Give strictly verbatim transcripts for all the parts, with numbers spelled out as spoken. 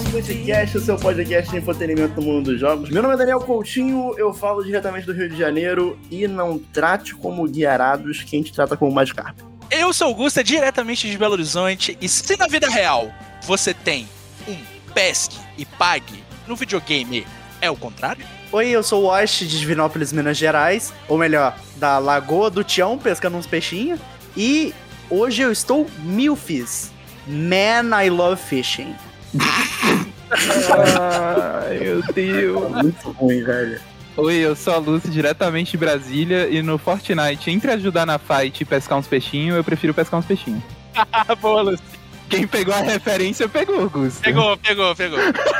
Splitcast, o seu podcast de entretenimento no mundo dos jogos. Meu nome é Daniel Coutinho, eu falo diretamente do Rio de Janeiro e não trate como guiarados quem te trata como Magikarp. Eu sou o Gusta, diretamente de Belo Horizonte, e se na vida real você tem um pesque e pague, no videogame é o contrário? Oi, eu sou o Wash de Divinópolis, Minas Gerais, ou melhor, da Lagoa do Tião, pescando uns peixinhos, e hoje eu estou milfis. Man, I love fishing. Ai, meu Deus. Muito ruim, velho. Oi, eu sou a Lúcia, diretamente de Brasília, e no Fortnite, entre ajudar na fight e pescar uns peixinhos, eu prefiro pescar uns peixinhos. Boa, Lúcia. Quem pegou a referência, pegou, Gusto. Pegou, pegou, pegou.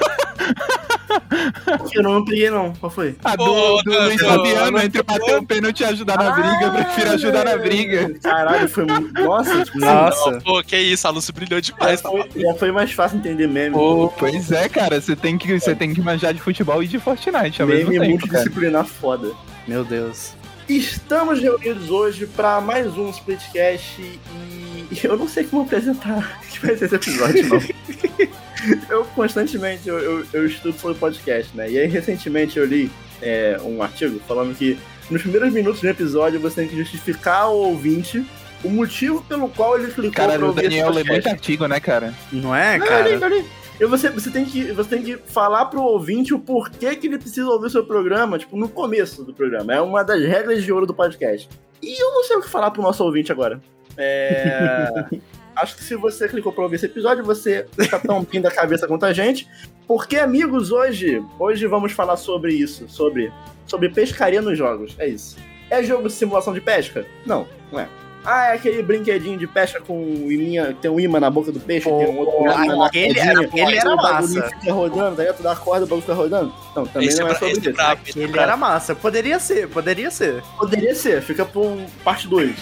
Eu não peguei, não. Qual foi? A do, Pô, do não, Luiz não, Fabiano, não, entre bater o pênalti e ajudar na briga, eu prefiro ajudar na briga. Caralho, foi muito... Nossa, tipo, Nossa. Não, pô, que isso, a Lúcia brilhou já demais. foi, já foi mais fácil entender meme. Pô, pois é, cara, você tem que, você tem que manjar de futebol e de Fortnite ao mesmo Meme tempo, cara. multidisciplinar foda. Meu Deus. Estamos reunidos hoje para mais um Splitcast e eu não sei como apresentar que vai ser esse episódio, não. Eu constantemente eu, eu, eu estudo sobre podcast, né? E aí recentemente eu li é, um artigo falando que nos primeiros minutos do episódio você tem que justificar ao ouvinte o motivo pelo qual ele clicou Cara, pra o ouvir Daniel esse lê muito podcast. artigo, né, cara? Não é, Não, cara? ali, ali. E você, você, tem que, você tem que falar pro ouvinte o porquê que ele precisa ouvir o seu programa, tipo, no começo do programa. É uma das regras de ouro do podcast. E eu não sei o que falar pro nosso ouvinte agora. É... Acho que se você clicou pra ouvir esse episódio, você tá tão bem da cabeça quanto a gente. Porque, amigos, hoje, hoje vamos falar sobre isso, sobre, sobre pescaria nos jogos. É isso. É jogo de simulação de pesca? Não, não é. Ah, é aquele brinquedinho de pesca com imã, tem um imã na boca do peixe, Pô, tem um outro imã na aquele cordinha, era- aquele era o bagulho massa. fica rodando, tá ligado? Tu dá a corda, o bagulho fica rodando. Não, também Esse não é é bra- sobre esse é isso. brabo, esse é Ele brabo. era massa. Poderia ser, poderia ser. Poderia ser, fica pra um parte dois.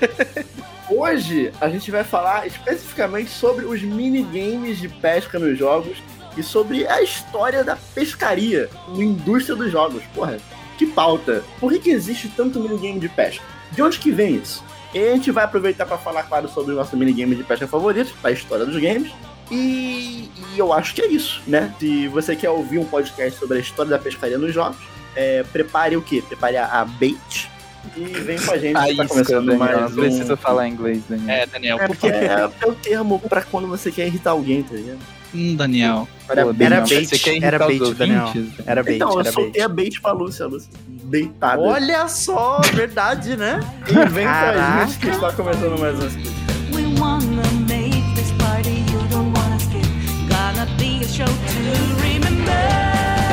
Hoje, a gente vai falar especificamente sobre os minigames de pesca nos jogos e sobre a história da pescaria na indústria dos jogos. Porra, que pauta. Por que, que existe tanto minigame de pesca? De onde que vem isso? E a gente vai aproveitar para falar, claro, sobre o nosso minigame de pesca favorito, a história dos games. E, e eu acho que é isso, né? Se você quer ouvir um podcast sobre a história da pescaria nos jogos, é, prepare o quê? Prepare a, a bait e vem com a gente. Ah, que tá isso, começando Daniel, mais não um... precisa falar inglês, Daniel. É, Daniel, É por porque favor. é, é o termo pra quando você quer irritar alguém, tá ligado? Hum, Daniel. Era Pô, bait. Era Daniel, bait, você quer irritar era os bait, ouvintes? Daniel. Era bait, Então, eu era soltei bait. a bait pra Lúcia, a Lúcia deitada. Olha só, verdade, né? E vem com a Caraca. gente que está começando mais um Split. We wanna make this party you don't wanna skip. Gonna be a show to remember.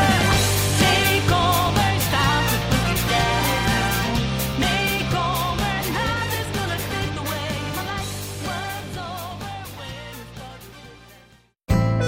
Take over, it's time to put it down. Make over, nothing's gonna take away my life. What's over when it's started.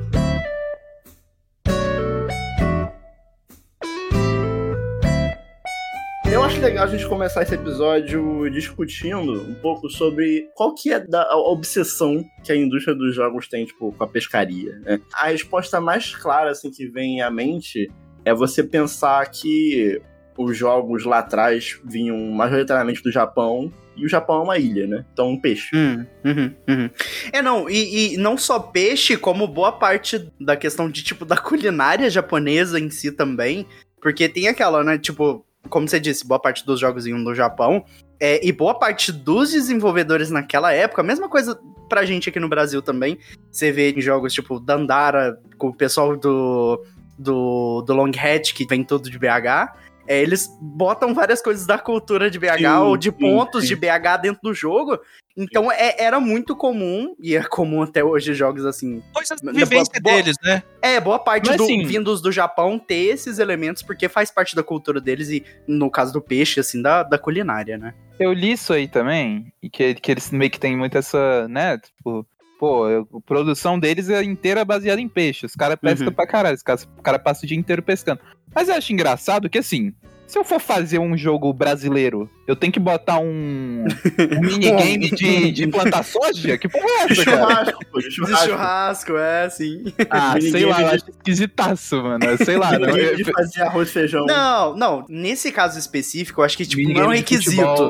Eu acho legal a gente começar esse episódio discutindo um pouco sobre qual que é da, a obsessão que a indústria dos jogos tem, tipo, com a pescaria, né? A resposta mais clara, assim, que vem à mente é você pensar que os jogos lá atrás vinham majoritariamente do Japão e o Japão é uma ilha, né? Então, um peixe. Hum, uhum, uhum. É, não, e, e não só peixe, como boa parte da questão de, tipo, da culinária japonesa em si também, porque tem aquela, né, tipo, como você disse, boa parte dos jogos vinham do Japão, é, e boa parte dos desenvolvedores naquela época, a mesma coisa pra gente aqui no Brasil também, você vê em jogos tipo Dandara, com o pessoal do, do, do Long Hatch, que vem tudo de B H, é, eles botam várias coisas da cultura de B H Sim, ou de sim, pontos sim. de B H dentro do jogo, então é, era muito comum, e é comum até hoje jogos assim. Coisas da Boa- vivência boa- deles, né? É, boa parte Mas, do, assim, vindos do Japão ter esses elementos, porque faz parte da cultura deles e, no caso do peixe, assim, da, da culinária, né? Eu li isso aí também, e que, que eles meio que tem muito essa, né, tipo, pô, eu- a produção deles é inteira baseada em peixe, os caras pescam Uhum. pra caralho, os caras cara passam o dia inteiro pescando. Mas eu acho engraçado que, assim, se eu for fazer um jogo brasileiro, eu tenho que botar um, um minigame de, de plantar soja? Que porra é De essa, cara? churrasco, pô, de De churrasco. churrasco, é, sim. Ah, sei Minigame lá, eu de- acho esquisitaço, mano, sei lá. não, Ninguém eu- de fazer arroz e feijão. Não, não, nesse caso específico, eu acho que, tipo, não é um minigame de requisito. futebol.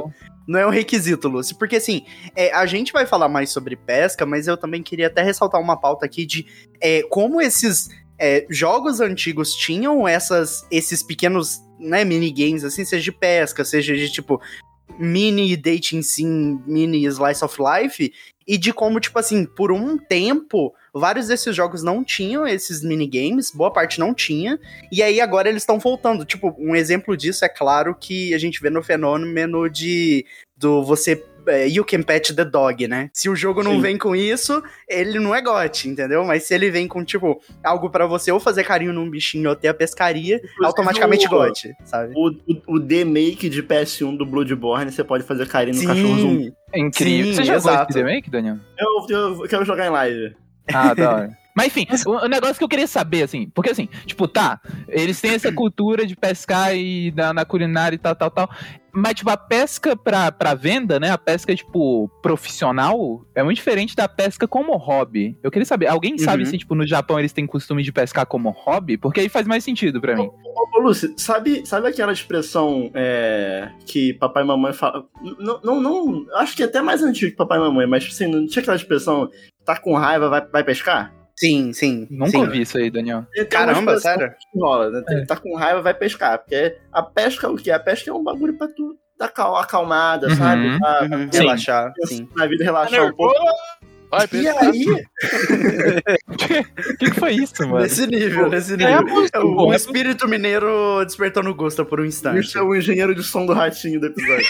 Não é um requisito, Lúcio. Porque, assim, é, a gente vai falar mais sobre pesca, mas eu também queria até ressaltar uma pauta aqui de é, como esses é, jogos antigos tinham essas, esses pequenos, né, minigames, assim, seja de pesca, seja de, tipo, mini dating sim, mini slice of life, e de como, tipo assim, por um tempo, vários desses jogos não tinham esses minigames, boa parte não tinha, e aí agora eles estão voltando. Tipo, um exemplo disso é claro que a gente vê no fenômeno de do você é, you can pet the dog, né? Se o jogo não Sim. vem com isso, ele não é G O T, entendeu? Mas se ele vem com, tipo, algo pra você ou fazer carinho num bichinho ou ter a pescaria, Inclusive, automaticamente o- G O T, sabe? O, o, o D-Make de P S um do Bloodborne, você pode fazer carinho no cachorro zumbi. É incrível. Sim, Você jogou exato. esse remake, Daniel? Eu, eu quero jogar em live. Ah, da hora. Mas enfim, o, o negócio que eu queria saber, assim, porque assim, tipo, tá, eles têm essa cultura de pescar e na, na culinária e tal, tal, tal, mas, tipo, a pesca pra, pra venda, né, a pesca, tipo, profissional, é muito diferente da pesca como hobby. Eu queria saber, alguém sabe Uhum. se, tipo, no Japão eles têm costume de pescar como hobby? Porque aí faz mais sentido pra mim. Ô, ô Lúcio, sabe, sabe aquela expressão é, que papai e mamãe falam? Não, não, não, acho que é até mais antigo que papai e mamãe, mas assim, não tinha aquela expressão, tá com raiva, vai, vai pescar? Sim, sim. Nunca sim. ouvi isso aí, Daniel. Tem uma Caramba, expressão sério? que rola, né? Tem- Tá com raiva, vai pescar. Porque a pesca, o quê? A pesca é um bagulho pra tu dar cal- acalmada, Uhum, sabe? Pra, Uhum, pra relaxar, sim. na vida relaxar um pouco. Vai, E pesca. aí, O que, que foi isso, mano? Nesse nível, nesse nível. É, o, o espírito mineiro despertou no gosto por um instante. isso é o engenheiro de som do ratinho do episódio.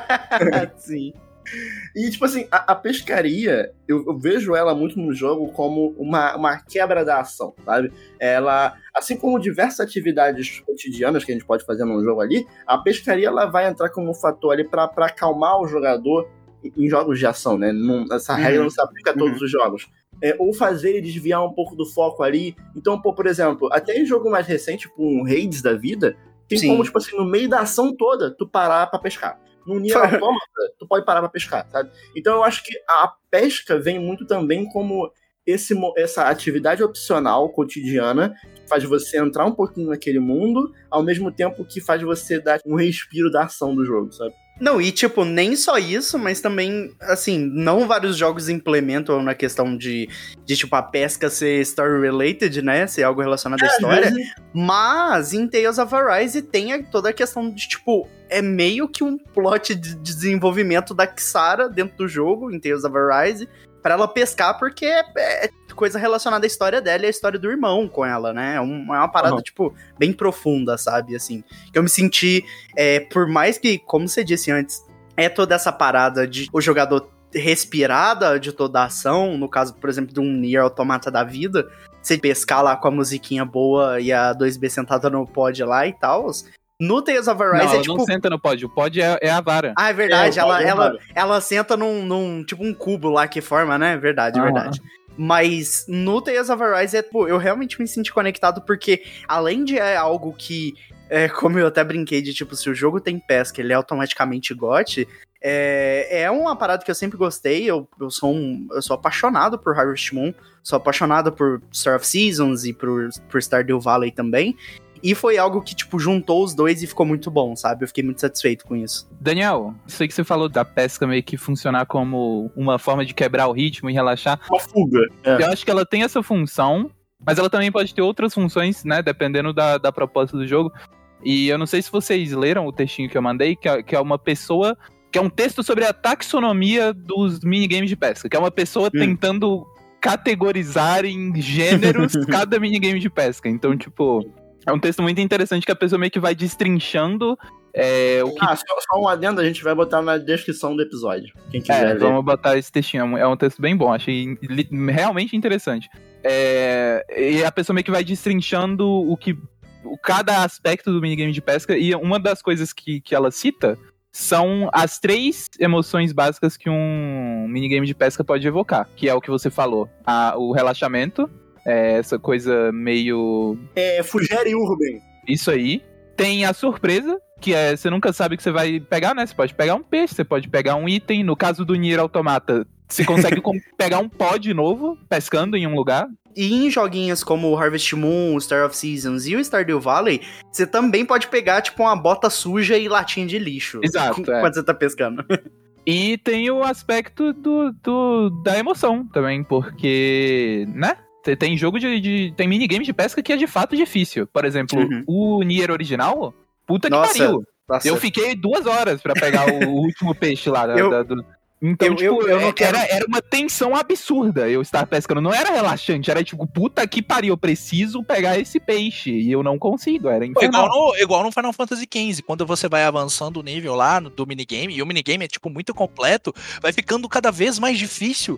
Sim. E, tipo assim, a, a pescaria, eu, eu vejo ela muito no jogo como uma, uma quebra da ação, sabe? Ela, assim como diversas atividades cotidianas que a gente pode fazer num jogo ali, a pescaria ela vai entrar como um fator ali pra, pra acalmar o jogador em, em jogos de ação, né? Não, essa regra Uhum. não se aplica a todos Uhum. os jogos. É, ou fazer ele desviar um pouco do foco ali. Então, pô, por exemplo, até em jogo mais recente, tipo um Raids da vida, tem Sim. como, tipo assim, no meio da ação toda, tu parar pra pescar. No Nier Automata, tu pode parar pra pescar, sabe? Então eu acho que a pesca vem muito também como esse, mo- essa atividade opcional, cotidiana, que faz você entrar um pouquinho naquele mundo, ao mesmo tempo que faz você dar um respiro da ação do jogo, sabe? Não, e tipo, nem só isso, mas também, assim, não vários jogos implementam na questão de, de tipo, a pesca ser story-related, né? Ser algo relacionado à Às história. vezes, Mas em Tales of Arise tem a- toda a questão de, tipo, é meio que um plot de desenvolvimento da Kisara dentro do jogo, em Tales of Arise, pra ela pescar, porque é, é coisa relacionada à história dela e à história do irmão com ela, né? É, um- é uma parada, Uhum. tipo, bem profunda, sabe? Assim, que eu me senti, é, por mais que, como você disse antes, é toda essa parada de o jogador respirada de toda a ação, no caso, por exemplo, de um Nier Automata da vida, você pescar lá com a musiquinha boa e a dois B sentada no pod lá e tal. No Tales of Arise Não, é ela tipo... não senta no pódio. O pódio é, é a vara. Ah, é verdade, É, ela, é ela, verdade. ela senta num, num, tipo, um cubo lá que forma, né? Verdade, Ah. verdade. Mas no Tales of Arise, é, pô, eu realmente me senti conectado porque, além de é algo que, é, como eu até brinquei de, tipo, se o jogo tem pesca, ele é automaticamente G O T, é, é uma parada que eu sempre gostei, eu, eu, sou um, eu sou apaixonado por Harvest Moon, sou apaixonado por Star of Seasons e por, por Stardew Valley também, e foi algo que, tipo, juntou os dois e ficou muito bom, sabe? Eu fiquei muito satisfeito com isso. Daniel, sei que você falou da pesca meio que funcionar como uma forma de quebrar o ritmo e relaxar. uma fuga. É. Eu acho que ela tem essa função, mas ela também pode ter outras funções, né? Dependendo da, da proposta do jogo. E eu não sei se vocês leram o textinho que eu mandei, que é, que é uma pessoa... Que é um texto sobre a taxonomia dos minigames de pesca. Que é uma pessoa Hum. tentando categorizar em gêneros cada minigame de pesca. Então, tipo... É um texto muito interessante que a pessoa meio que vai destrinchando é, o que... Ah, só, só um adendo, a gente vai botar na descrição do episódio. Quem quiser É, ler. vamos botar esse textinho. É um- É um texto bem bom, achei li- realmente interessante. É, e a pessoa meio que vai destrinchando o que. o- cada aspecto do minigame de pesca. E uma das coisas que, que ela cita são as três emoções básicas que um minigame de pesca pode evocar. Que é o que você falou. A- o relaxamento, é, essa coisa meio. É, Fugere Urban. Isso aí. Tem a surpresa, que é, você nunca sabe o que você vai pegar, né? Você pode pegar um peixe, você pode pegar um item. No caso do Nier Automata, Você consegue com- pegar um pod novo, pescando em um lugar. E em joguinhos como o Harvest Moon, o Star of Seasons e o Stardew Valley, você também pode pegar, tipo, uma bota suja e latinha de lixo. Exato, com- é. Quando você tá pescando. E tem o aspecto do, do- da emoção também, porque, né? Você tem jogo de, de. Tem minigame de pesca que é de fato difícil. Por exemplo, Uhum. o Nier original, puta que Nossa, pariu. Nossa, Eu fiquei duas horas pra pegar o último peixe lá. da- Eu- da- do- Então, eu- tipo, eu- eu não é- quero- era, era uma tensão absurda eu estar pescando. Não era relaxante, era tipo, puta que pariu, eu preciso pegar esse peixe. E eu não consigo, era Pô, igual, infernal. no, igual no Final Fantasy quinze, quando você vai avançando o nível lá no- do minigame, e o minigame é tipo muito completo, vai ficando cada vez mais difícil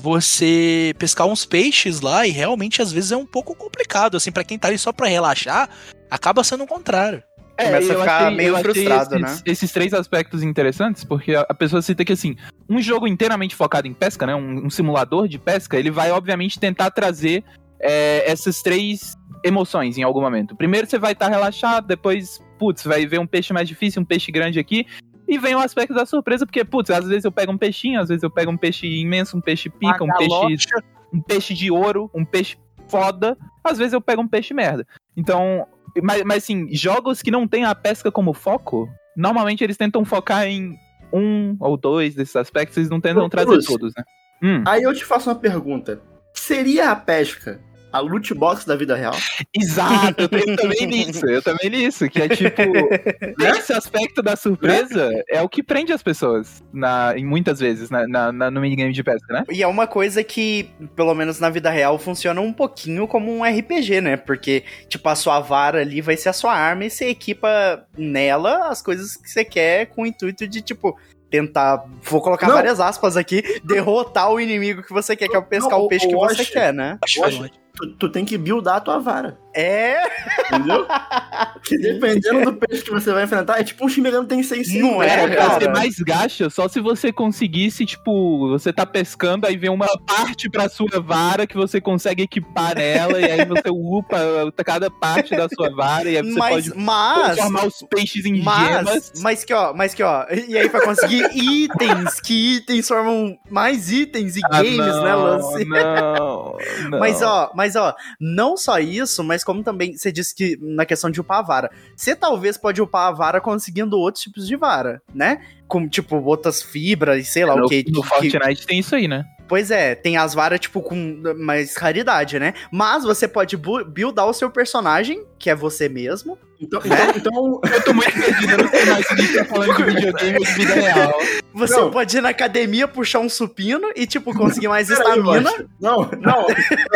você pescar uns peixes lá, e realmente às vezes é um pouco complicado, assim, pra quem tá ali só pra relaxar, acaba sendo o contrário. Começa a eu ficar meio eu achei frustrado, esses, né? esses três aspectos interessantes, porque a, a pessoa cita que, assim, um jogo inteiramente focado em pesca, né, um, um simulador de pesca, ele vai, obviamente, tentar trazer é, essas três emoções em algum momento. Primeiro você vai estar relaxado, depois, putz, vai ver um peixe mais difícil, um peixe grande aqui, e vem o aspecto da surpresa, porque, putz, às vezes eu pego um peixinho, às vezes eu pego um peixe imenso, um peixe pica, um peixe, um peixe de ouro, um peixe foda, às vezes eu pego um peixe merda. Então, mas, mas assim, jogos que não têm a pesca como foco, normalmente eles tentam focar em um ou dois desses aspectos, eles não tentam Ô, trazer Cruz. todos, né? Hum, Aí eu te faço uma pergunta. Seria a pesca a loot box da vida real? exato, eu, eu também li isso, eu também li isso, que é tipo, esse aspecto da surpresa é o que prende as pessoas, na, em muitas vezes, na, na, na- no minigame de pesca, né? E é uma coisa que, pelo menos na vida real, funciona um pouquinho como um R P G, né? Porque, tipo, a sua vara ali vai ser a sua arma e você equipa nela as coisas que você quer com o intuito de, tipo, tentar, vou colocar Não. várias aspas aqui, derrotar o inimigo que você quer, que é pescar Não, o peixe que eu você acho- quer, né? Eu acho que tu, tu tem que buildar a tua vara, É, entendeu? Porque dependendo do peixe que você vai enfrentar, é tipo um Shimeran Tensei cinco. Não é, né, cara? Você mais gacha só se você conseguisse, tipo, você tá pescando, aí vem uma parte pra sua vara que você consegue equipar nela, e aí você upa cada parte da sua vara, e aí você mas, pode mas, transformar os peixes em mas, gemas. mas que ó, mas que ó, e aí pra conseguir itens, que itens formam mais itens e Ah, games, não, né, Lance? Não, não. Mas ó, mas ó, não só isso, mas como também você disse que na questão de upar a vara, você talvez pode upar a vara conseguindo outros tipos de vara, né? Como, tipo, outras fibras e sei lá no, o que. no que- Fortnite tem isso aí, né? Pois é, tem as varas, tipo, com mais raridade, né? Mas você pode bu- buildar o seu personagem, que é você mesmo. Então, então, então Eu tô muito perdido, eu não sei mais se a gente tá falando de videogame ou de vida real. Você Não. pode ir na academia, puxar um supino e, tipo, conseguir mais peraí, estamina. Guaxa. Não, não.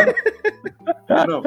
Não.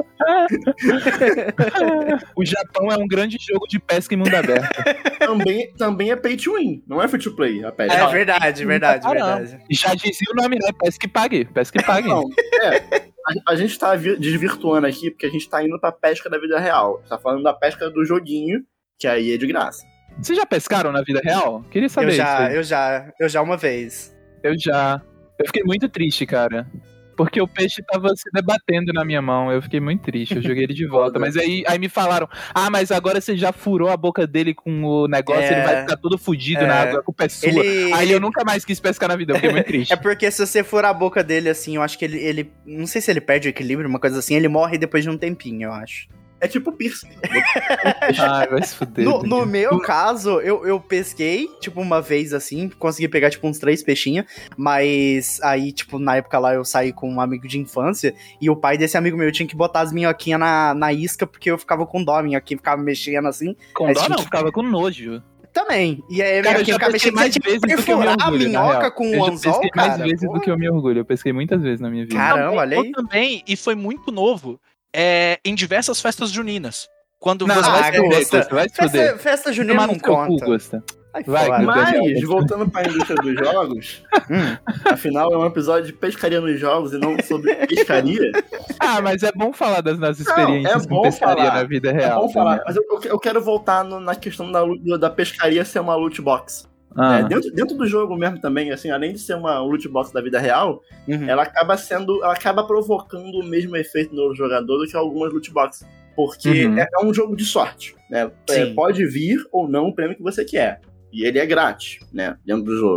O Japão é um grande jogo de pesca em mundo aberto. Também, também é pay to win, não é free to play a pesca. É verdade, verdade, Caramba. verdade. Já dizia o nome, né? Pesca e pague, pesca e pague. Não, é. A, a gente tá vi- desvirtuando aqui porque a gente tá indo pra pesca da vida real. Tá falando da pesca do joguinho, que aí é de graça. Vocês já pescaram na vida real? Queria saber Eu isso. já, aí. eu já, eu já uma vez. Eu já. Eu fiquei muito triste, cara. Porque o peixe tava se debatendo na minha mão. Eu fiquei muito triste. Eu joguei ele de volta. Mas aí, aí me falaram: ah, mas agora você já furou a boca dele com o negócio, É. ele vai ficar todo fudido É. na água, a culpa é sua. Ele, Aí ele- eu nunca mais quis pescar na vida, eu fiquei muito triste. É porque se você for a boca dele, assim, eu acho que ele, ele. Não sei se ele perde o equilíbrio, uma coisa assim, ele morre depois de um tempinho, eu acho. É tipo piercing. Ai, vai se fuder. No, no Daniel. meu caso, eu, eu pesquei, tipo, uma vez assim, consegui pegar, tipo, uns três peixinhos, mas aí, tipo, na época lá eu saí com um amigo de infância e o pai desse amigo meu tinha que botar as minhoquinhas na, na isca porque eu ficava com dó, a minhoquinha ficava mexendo assim. Com Aí dó tinha não, que- ficava com nojo. Também. E aí a Cara, eu minhoquinha já ficava pesquei mexendo, mais você tinha vezes que do que eu me perfurar a orgulho, na minhoca real. com Eu um já anzol, pesquei mais cara. vezes do Pô. que eu me orgulho. Eu pesquei muitas vezes na minha vida. Cara, Caramba, Também- olha aí. Eu também, e foi muito novo, é, em diversas festas juninas. Quando Não, você Ah, vai vai se fuder, Gusta. Gusta, vai se fuder. Festa, festa junina Tomar não no seu cu, conta. Gusta. Ai, Vai, fora. Gusta. Mas, voltando pra indústria dos jogos, Hum. afinal é um episódio de pescaria nos jogos e não sobre pescaria. Ah, mas é bom falar das nossas experiências é com bom pescaria falar. na vida É real. bom falar, Daniel. mas eu, eu quero voltar no- na questão da, lu- da pescaria ser uma loot box. Ah, É, dentro, dentro do jogo mesmo também, assim, além de ser uma loot box da vida real, Uhum. ela acaba sendo. Ela acaba provocando o mesmo efeito no jogador do que algumas loot boxes. Porque Uhum. é, é um jogo de sorte. Né? É, Sim. pode vir ou não o prêmio que você quer. E ele é grátis, né? Dentro do jogo.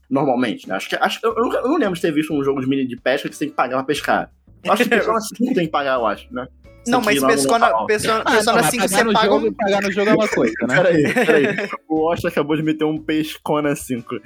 normalmente, né? Acho que, acho, eu, eu, nunca- eu não lembro de ter visto um jogo de mini de pesca que você tem que pagar pra pescar. Eu acho que Persona cinco tem que pagar, eu acho, né? Não, Isso mas aqui lá no Persona, local. Persona, Ah, Persona não, mas cinco pagar você no paga jogo, um... pagar no jogo é uma coisa, né? Peraí, peraí. O Osh acabou de meter um Pescona cinco.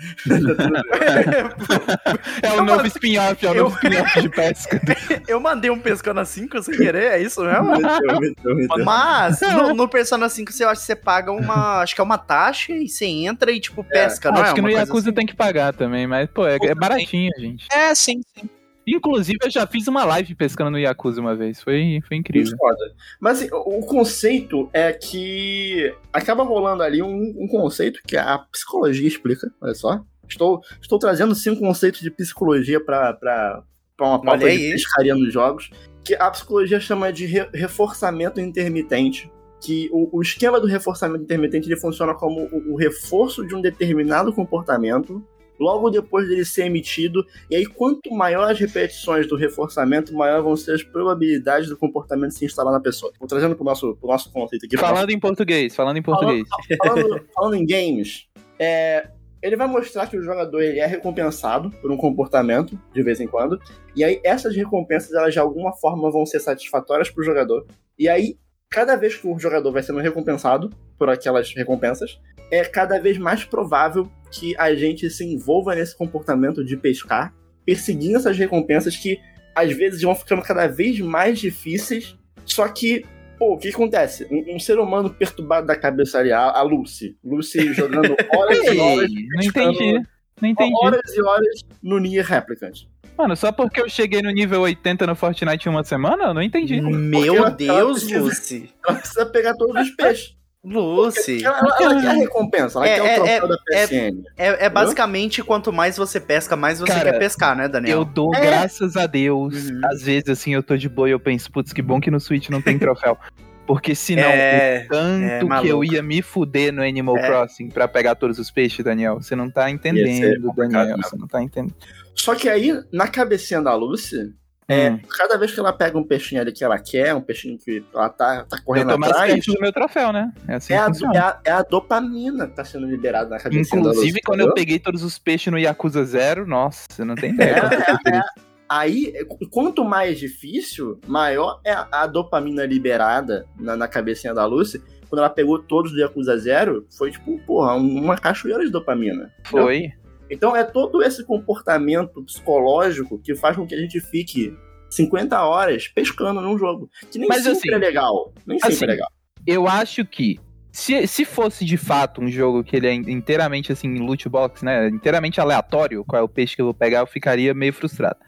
É o Eu novo mando- spin-off, é o eu- novo spin-off de pesca. Eu mandei um Persona cinco sem querer, é isso mesmo? Meteu, meteu, meteu. Mas, no, no Persona cinco, você acha que você paga uma... Acho que é uma taxa e você entra e, tipo, pesca, não é? Acho que no Uma coisa Yakuza assim? tem que pagar também, mas, pô, é, é baratinho, gente. É, sim, sim. Inclusive, eu já fiz uma live pescando no Yakuza uma vez, foi, foi incrível. Muito foda. Mas assim, o o conceito é que acaba rolando ali um, um conceito que a psicologia explica, olha só. Estou, estou trazendo cinco conceitos de psicologia para pra uma pauta Olha de aí. pescaria nos jogos, que a psicologia chama de re- reforçamento intermitente. Que o, o esquema do reforçamento intermitente ele funciona como o, o reforço de um determinado comportamento logo depois dele ser emitido, e aí quanto maior as repetições do reforçamento, maior vão ser as probabilidades do comportamento se instalar na pessoa. Vou trazendo pro nosso, pro nosso conceito aqui. pro nosso- Falando em português, falando em português. falando, falando em games, é, ele vai mostrar que o jogador ele é recompensado por um comportamento, de vez em quando, e aí essas recompensas, elas de alguma forma vão ser satisfatórias pro jogador, e aí cada vez que o jogador vai sendo recompensado por aquelas recompensas, é cada vez mais provável que a gente se envolva nesse comportamento de pescar, perseguindo essas recompensas que às vezes vão ficando cada vez mais difíceis. Só que, pô, o que acontece? Um, um ser humano perturbado da cabeça ali, a, a Lucy. Lucy jogando horas e horas, Ei, não entendi, não entendi. horas e horas no Nier Replicant. Mano, só porque eu cheguei no nível oitenta no Fortnite em uma semana, eu não entendi. Meu ela- Deus, ela precisa- Lucy. Ela precisa pegar todos os peixes. Lucy. Ela, ela, ela quer a recompensa, ela É, quer é, o troféu é, da P S N. É, é basicamente quanto mais você pesca, mais você Cara, quer pescar, né, Daniel? Eu dou É. graças a Deus. Uhum. Às vezes, assim, eu tô de boa e eu penso, putz, que bom que no Switch não tem troféu. Porque senão, É, o tanto é que eu maluco. ia me fuder no Animal É. Crossing pra pegar todos os peixes, Daniel. Você não tá entendendo, complicado Daniel. mesmo. Você não tá entendendo. Só que aí, na cabecinha da Lucy, é, Hum. cada vez que ela pega um peixinho ali que ela quer, um peixinho que ela tá, tá Eu correndo tô mais atrás, perto do meu troféu, né? É assim é que a, funciona. é, a, é a dopamina que tá sendo liberada na cabecinha da Lucy. Inclusive, quando eu entendeu? peguei todos os peixes no Yakuza Zero, nossa, você não tem ideia. É, quanto eu fiquei feliz. Aí, quanto mais difícil, maior é a, a dopamina liberada na, na cabecinha da Lucy. Quando ela pegou todos do Yakuza Zero, foi tipo, porra, uma cachoeira de dopamina. entendeu? Foi. Então é todo esse comportamento psicológico que faz com que a gente fique cinquenta horas pescando num jogo. Que nem Mas, sempre assim, é legal. Nem sempre assim, é legal. Eu acho que se, se fosse de fato um jogo que ele é inteiramente assim, loot box, né? Inteiramente aleatório, qual é o peixe que eu vou pegar, eu ficaria meio frustrado.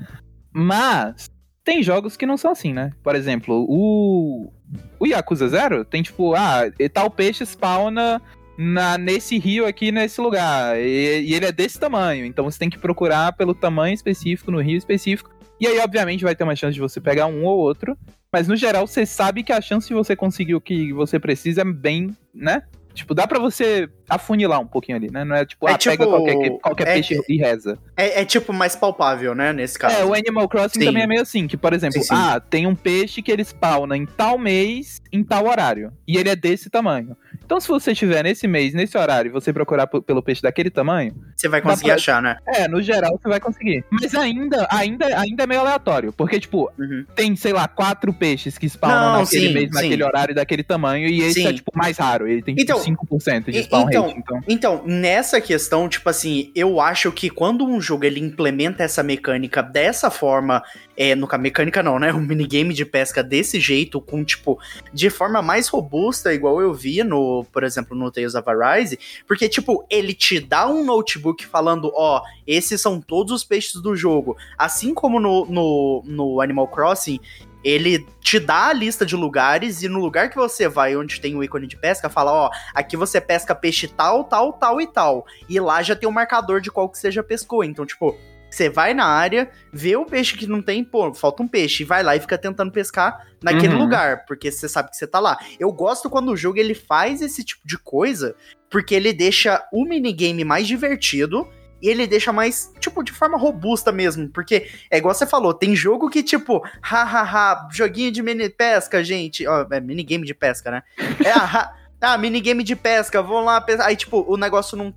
Mas tem jogos que não são assim, né? Por exemplo, o, o Yakuza Zero tem tipo, ah, tal peixe spawna na, nesse rio aqui, nesse lugar. E, e ele é desse tamanho. Então você tem que procurar pelo tamanho específico, no rio específico. E aí, obviamente, vai ter uma chance de você pegar um ou outro. Mas, no geral, você sabe que a chance de você conseguir o que você precisa é bem, né? Tipo, dá pra você afunilar um pouquinho ali, né? Não é tipo, É ah, tipo, pega qualquer, qualquer é- peixe e reza. É, é tipo mais palpável, né, nesse caso. É, o Animal Crossing Sim. também é meio assim, que, por exemplo, Sim, sim. ah, tem um peixe que ele spawna em tal mês, em tal horário. E ele é desse tamanho. Então, se você estiver nesse mês, nesse horário, e você procurar p- pelo peixe daquele tamanho, Você vai Dá conseguir pra- achar, né? é, no geral você vai conseguir. Mas ainda, ainda, ainda é meio aleatório. Porque, tipo, Uhum. tem, sei lá, quatro peixes que spawnam Não, naquele sim, mês, sim. naquele horário, daquele tamanho, e esse Sim. é, tipo, mais raro. Ele tem, tipo, Então, cinco por cento de e- spawn então, rate. Então, Então, nessa questão, tipo assim, eu acho que quando um jogo ele implementa essa mecânica dessa forma, é, no caso, mecânica não, né? Um minigame de pesca desse jeito, com, tipo, de forma mais robusta, igual eu vi no, por exemplo, no Tales of Arise, porque, tipo, ele te dá um notebook falando, ó, esses são todos os peixes do jogo. Assim como no, no, no Animal Crossing, ele te dá a lista de lugares e no lugar que você vai, onde tem o ícone de pesca, fala, ó, aqui você pesca peixe tal, tal, tal e tal. E lá já tem um marcador de qual que você já pescou. Então, tipo, você vai na área, vê o peixe que não tem, pô, falta um peixe, e vai lá e fica tentando pescar naquele Uhum. lugar, porque você sabe que você tá lá. Eu gosto quando o jogo ele faz esse tipo de coisa, porque ele deixa o minigame mais divertido e ele deixa mais, tipo, de forma robusta mesmo. Porque, é igual você falou, tem jogo que, tipo, hahaha, joguinho de mini pesca, gente. Ó, é minigame de pesca, né? É, ah, ah, minigame de pesca, vão lá pescar. Aí, tipo, o negócio não tem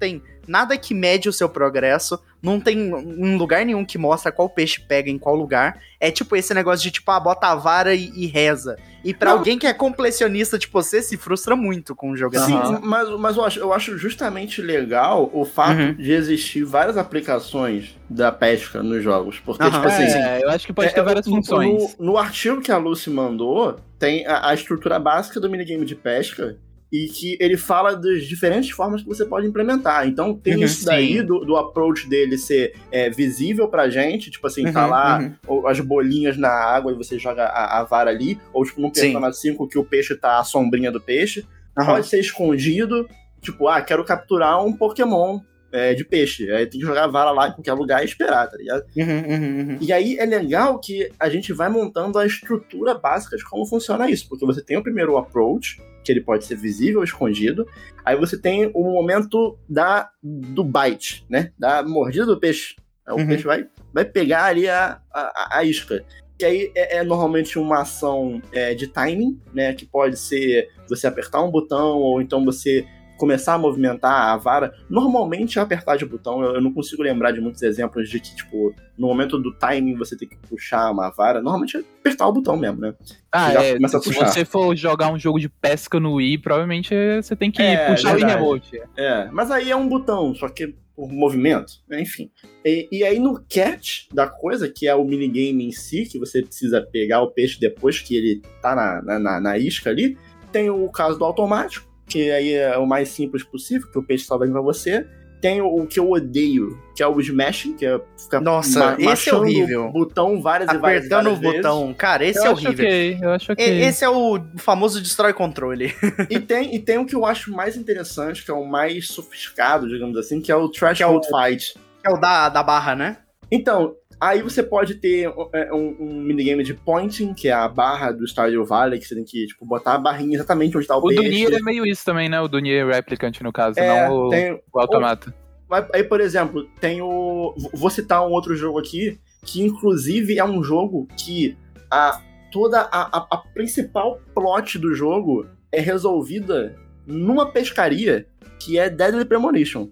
nada que mede o seu progresso, não tem um lugar nenhum que mostra qual peixe pega em qual lugar. É tipo esse negócio de tipo, ah, bota a vara e, e reza. E pra Não. alguém que é completionista tipo você, se frustra muito com o jogo Sim, assim. mas, mas eu, acho, eu acho justamente legal o fato Uhum. de existir várias aplicações da pesca nos jogos. Porque, Aham. tipo assim. É, eu acho que pode ter é, várias no- funções. No, no artigo que a Lucy mandou, tem a, a estrutura básica do minigame de pesca e que ele fala das diferentes formas que você pode implementar. Então tem Uhum, isso daí sim. do, do approach dele ser é, visível pra gente, tipo assim, tá Uhum, lá uhum. ou as bolinhas na água e você joga a, a vara ali, ou tipo no Sim. Persona cinco que o peixe tá a sombrinha do peixe. Aham. Pode ser escondido, tipo, ah, quero capturar um Pokémon é, de peixe. Aí tem que jogar a vara lá em qualquer lugar e esperar, tá ligado? Uhum, uhum, uhum. E aí é legal que a gente vai montando a estrutura básica de como funciona isso, porque você tem o primeiro approach, que ele pode ser visível ou escondido, aí você tem o momento da, do bite, né? Da mordida do peixe. Aí o Uhum. peixe vai, vai pegar ali a, a, a isca. Que aí é, é normalmente uma ação é, de timing, né? Que pode ser você apertar um botão ou então você começar a movimentar a vara. Normalmente é apertar de botão. Eu, eu não consigo lembrar de muitos exemplos de que, tipo, no momento do timing você tem que puxar uma vara. Normalmente é apertar o botão mesmo, né? Ah, já é. começa a Se puxar. você for jogar um jogo de pesca no Wii, provavelmente é, você tem que É, puxar verdade. o remote. É, mas aí é um botão, só que o movimento, né, enfim. E, e aí no catch da coisa, que é o minigame em si, que você precisa pegar o peixe depois que ele tá na, na, na, na isca ali, tem o caso do automático, que aí é o mais simples possível, que o peixe só vem pra você. Tem o, o que eu odeio, que é o smashing, que é ficar Nossa, esse é machando horrível. o botão várias e várias, Apertando várias o vezes. botão. Cara, esse eu é acho horrível. ok, eu acho ok. E- Esse é o famoso destrói controle. E tem, e tem o que eu acho mais interessante, que é o mais sofisticado, digamos assim, que é o Trash Que é o- Hold Fight. Que é o da, da barra, né? Então, aí você pode ter é, um, um minigame de pointing, que é a barra do Stardew Valley, que você tem que tipo, botar a barrinha exatamente onde tá o, O peixe. do Nier é meio isso também, né? O do Nier Replicant, no caso, É, não o, tem, o automata. Aí- Aí, por exemplo, tem o. Vou citar um outro jogo aqui, que inclusive é um jogo que a, toda a, a, a principal plot do jogo é resolvida numa pescaria, que é Deadly Premonition.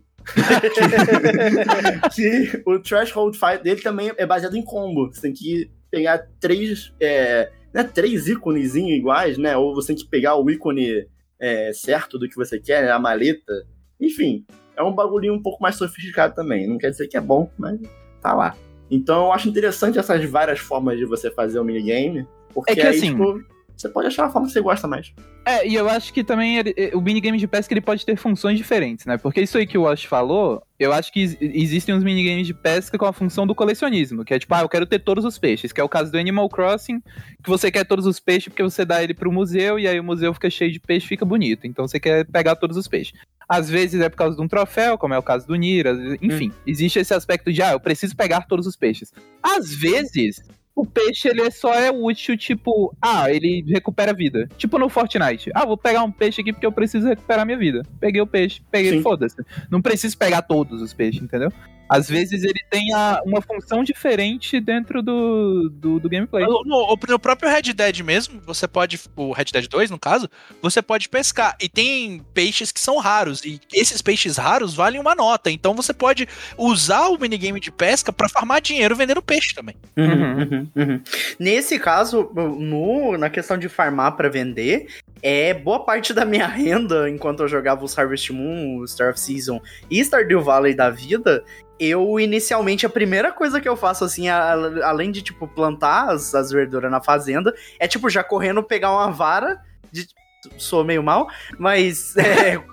Que o Threshold Fight dele também é baseado em combo. Você tem que pegar três. É, né, três íconezinhos iguais, né? Ou você tem que pegar o ícone é, certo do que você quer, né, a maleta. Enfim, é um bagulhinho um pouco mais sofisticado também. Não quer dizer que é bom, mas tá lá. Então eu acho interessante essas várias formas de você fazer o minigame. Porque É que aí, assim- tipo, você pode achar a forma que você gosta mais. É, e eu acho que também ele- o minigame de pesca ele pode ter funções diferentes, né? Porque isso aí que o Wash falou, eu acho que ex- existem uns minigames de pesca com a função do colecionismo, que é tipo, ah, eu quero ter todos os peixes, que é o caso do Animal Crossing, que você quer todos os peixes porque você dá ele pro museu e aí o museu fica cheio de peixe, fica bonito. Então você quer pegar todos os peixes. Às vezes é por causa de um troféu, como é o caso do Nier, às vezes- enfim, existe esse aspecto de, ah, eu preciso pegar todos os peixes. Às vezes, o peixe, ele é só é útil, tipo, ah, ele recupera a vida. Tipo no Fortnite. Ah, vou pegar um peixe aqui porque eu preciso recuperar minha vida. Peguei o peixe, peguei, Sim. foda-se. Não preciso pegar todos os peixes, entendeu? Às vezes ele tem a- uma função diferente dentro do, do, do gameplay. No, no- no próprio Red Dead mesmo, você pode. O Red Dead dois, no caso, você pode pescar. E tem peixes que são raros. E esses peixes raros valem uma nota. Então você pode usar o minigame de pesca pra farmar dinheiro vendendo peixe também. Uhum. Uhum, uhum. Nesse caso, no, na questão de farmar pra vender, é boa parte da minha renda, enquanto eu jogava os Harvest Moon, o Star of Season e Stardew Valley da vida, eu inicialmente, a primeira coisa que eu faço, assim, a- além de, tipo, plantar as, as verduras na fazenda, é, tipo, já correndo pegar uma vara, de, sou meio mal, mas é,